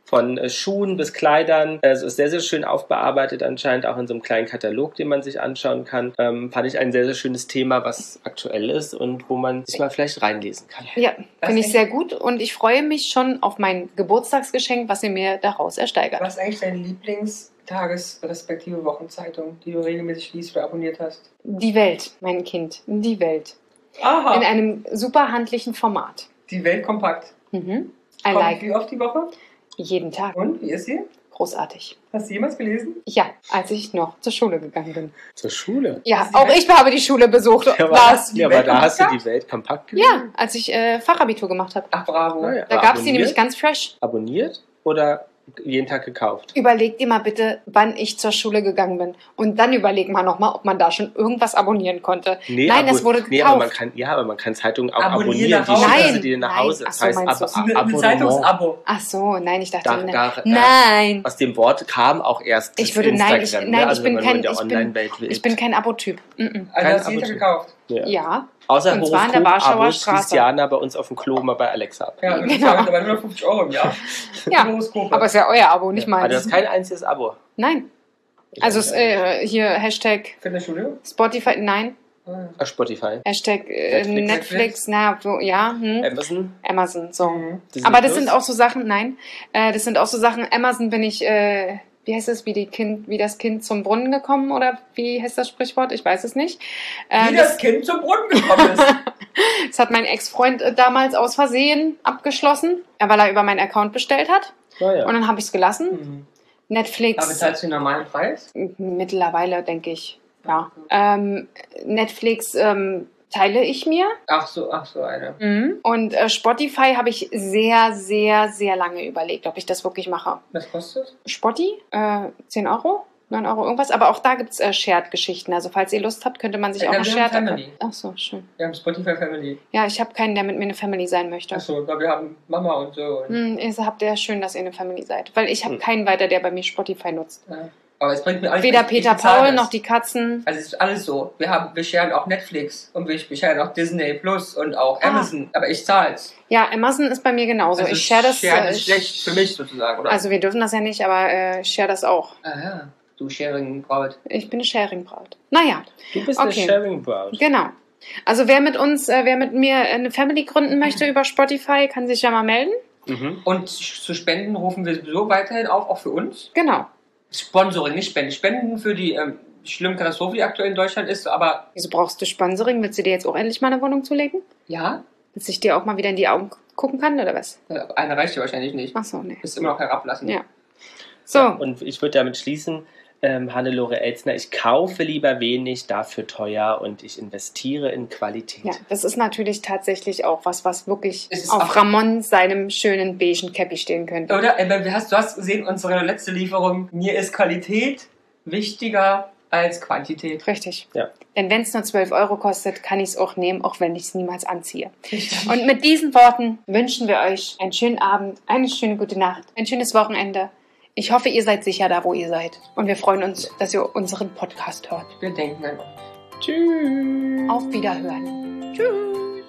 Von äh, Schuhen bis Kleidern. Also ist sehr, sehr schön aufbearbeitet, anscheinend auch in so einem kleinen Katalog, den man sich anschauen kann. Ähm, fand ich ein sehr, sehr schönes Thema, was aktuell ist und wo man sich mal vielleicht reinlesen kann. Ja, Das finde ich echt- sehr gut und ich freue mich schon auf mein Geburtstagsgeschenk, was ihr mir daraus ersteigert. Was ist eigentlich deine Lieblingstages- respektive Wochenzeitung, die du regelmäßig liest oder abonniert hast? Die Welt, mein Kind, die Welt. Aha, In einem super handlichen Format. die Welt kompakt. Mhm. I Kommt like. wie oft die Woche? Jeden Tag. Und, wie ist sie? Großartig. Hast du jemals gelesen? Ja, als ich noch zur Schule gegangen bin. Zur Schule. Ja, Hast du die auch Welt- ich habe die Schule besucht. Ja, aber, Was? die ja, aber Welt da hast du kompakt? die Welt kompakt gelesen? Ja, als ich äh, Fachabitur gemacht habe. Ach, bravo. Ah, ja. Da Aber gab es die nämlich abonniert? ganz fresh. Abonniert oder jeden Tag gekauft? Überleg dir mal bitte, wann ich zur Schule gegangen bin. Und dann überleg mal nochmal, ob man da schon irgendwas abonnieren konnte. Nee, Nein, abo- es wurde Nee, aber man gekauft. kann, ja, aber man kann Zeitungen auch Abonnieren abonnieren. nach Die Hause. schicken Nein, sie dir nach nein. Hause. Ach Das so, heißt meinst du? Ab Eine, ein Abonnement. Zeitungsabo. Ach so, nein, ich dachte, Da- ne- da- äh, nein. Aus dem Wort kam auch erst Ich das würde- nein, Instagram. ich- ne? nein, also ich bin wenn man kein- nur in ich der bin- Online-Welt lebt. Ich bin kein Abo-Typ. Mm-mm. Also Kein hast du jeden Abo-Typ. gekauft. Ja. Ja, Außer Und zwar in der Warschauer Horoskop-Abos Straße. schließt Jana bei uns auf dem Klo mal bei Alexa ab. Ja, und Genau. genau. aber nur fünfzig Euro im Jahr. Ja, Horoskope. aber ist ja euer Abo, nicht Aber du meins. hast kein einziges Abo. Nein. Also es, äh, hier Hashtag Fitnessstudio? Spotify, nein. Ah. Auf Spotify. Hashtag äh, Netflix, Netflix, Netflix? na, wo, ja, hm. Amazon. Amazon, so. Mhm. Disney Aber das Plus. sind auch so Sachen, nein, äh, das sind auch so Sachen, Amazon bin ich, äh, wie heißt das, wie, die kind, wie das Kind zum Brunnen gekommen oder wie heißt das Sprichwort? Ich weiß es nicht. Äh, Wie das, das Kind zum Brunnen gekommen ist. das hat mein Ex-Freund äh, damals aus Versehen abgeschlossen, äh, weil er über meinen Account bestellt hat. Ah, ja. Und dann habe ich es gelassen. Mhm. Netflix, Aber bezahlst du den normalen Preis? mittlerweile denke ich, ja. Ähm, Netflix ähm, teile ich mir. Ach so, ach so, eine. Mhm. Und äh, Spotify habe ich sehr, sehr, sehr lange überlegt, ob ich das wirklich mache. Was kostet? Spotti, äh, zehn Euro, neun Euro irgendwas. Aber auch da gibt es äh, Shared-Geschichten. Also falls ihr Lust habt, könnte man sich Ja, auch wir eine haben Shared... Family. Ach so, schön. Wir haben Spotify Family. Ja, ich habe keinen, der mit mir eine Family sein möchte. Ach so, weil wir haben Mama und so. Und, Hm, ihr habt ja schön, dass ihr eine Family seid. Weil ich habe Hm. keinen weiter, der bei mir Spotify nutzt. ja. Aber es bringt mir alles Weder nichts. Ich Peter bezahle Paul das. noch die Katzen. Also es ist alles so. Wir haben, wir sharen auch Netflix und wir wir sharen auch Disney Plus und auch Ah. Amazon. Aber ich zahl's. Ja, Amazon ist bei mir genauso. Also ich share das. Share äh, ist schlecht für mich sozusagen, oder? Also wir dürfen das ja nicht, aber äh, ich share das auch. Aha, du Sharing-Braut. Ich bin eine Sharing-Braut. Naja, Du bist Okay. eine Sharing-Braut. genau. Also wer mit uns, äh, wer mit mir eine Family gründen möchte über Spotify, kann sich ja mal melden. Mhm. Und zu Spenden rufen wir sowieso weiterhin auf, auch für uns. Genau. Sponsoring, nicht Spenden. Spenden für die ähm, schlimme Katastrophe, die aktuell in Deutschland ist, aber Wieso brauchst du Sponsoring? Willst du dir jetzt auch endlich mal eine Wohnung zulegen? ja, Dass ich dir auch mal wieder in die Augen gucken kann, oder was? äh, eine reicht ja wahrscheinlich nicht. Ach so, nee. Ist immer noch herablassen. Ja. So, Und ich würde damit schließen, ähm, Hannelore Elsner, ich kaufe lieber wenig, dafür teuer und ich investiere in Qualität. ja, das ist natürlich tatsächlich auch was, was wirklich Es ist auf auch- Ramon seinem schönen beigen Käppi stehen könnte. Oder? Äh, du, hast, du hast gesehen, unsere letzte Lieferung. Mir ist Qualität wichtiger als Quantität. Richtig. Ja. Denn wenn es nur zwölf Euro kostet, kann ich es auch nehmen, auch wenn ich es niemals anziehe. Und mit diesen Worten wünschen wir euch einen schönen Abend, eine schöne gute Nacht, ein schönes Wochenende. Ich hoffe, ihr seid sicher da, wo ihr seid. Und wir freuen uns, dass ihr unseren Podcast hört. Wir denken an euch. Tschüss. Auf Wiederhören. Tschüss.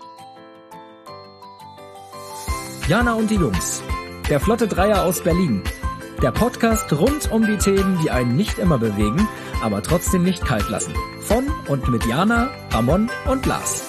Jana und die Jungs. Der Flotte Dreier aus Berlin. Der Podcast rund um die Themen, die einen nicht immer bewegen, aber trotzdem nicht kalt lassen. Von und mit Jana, Ramon und Lars.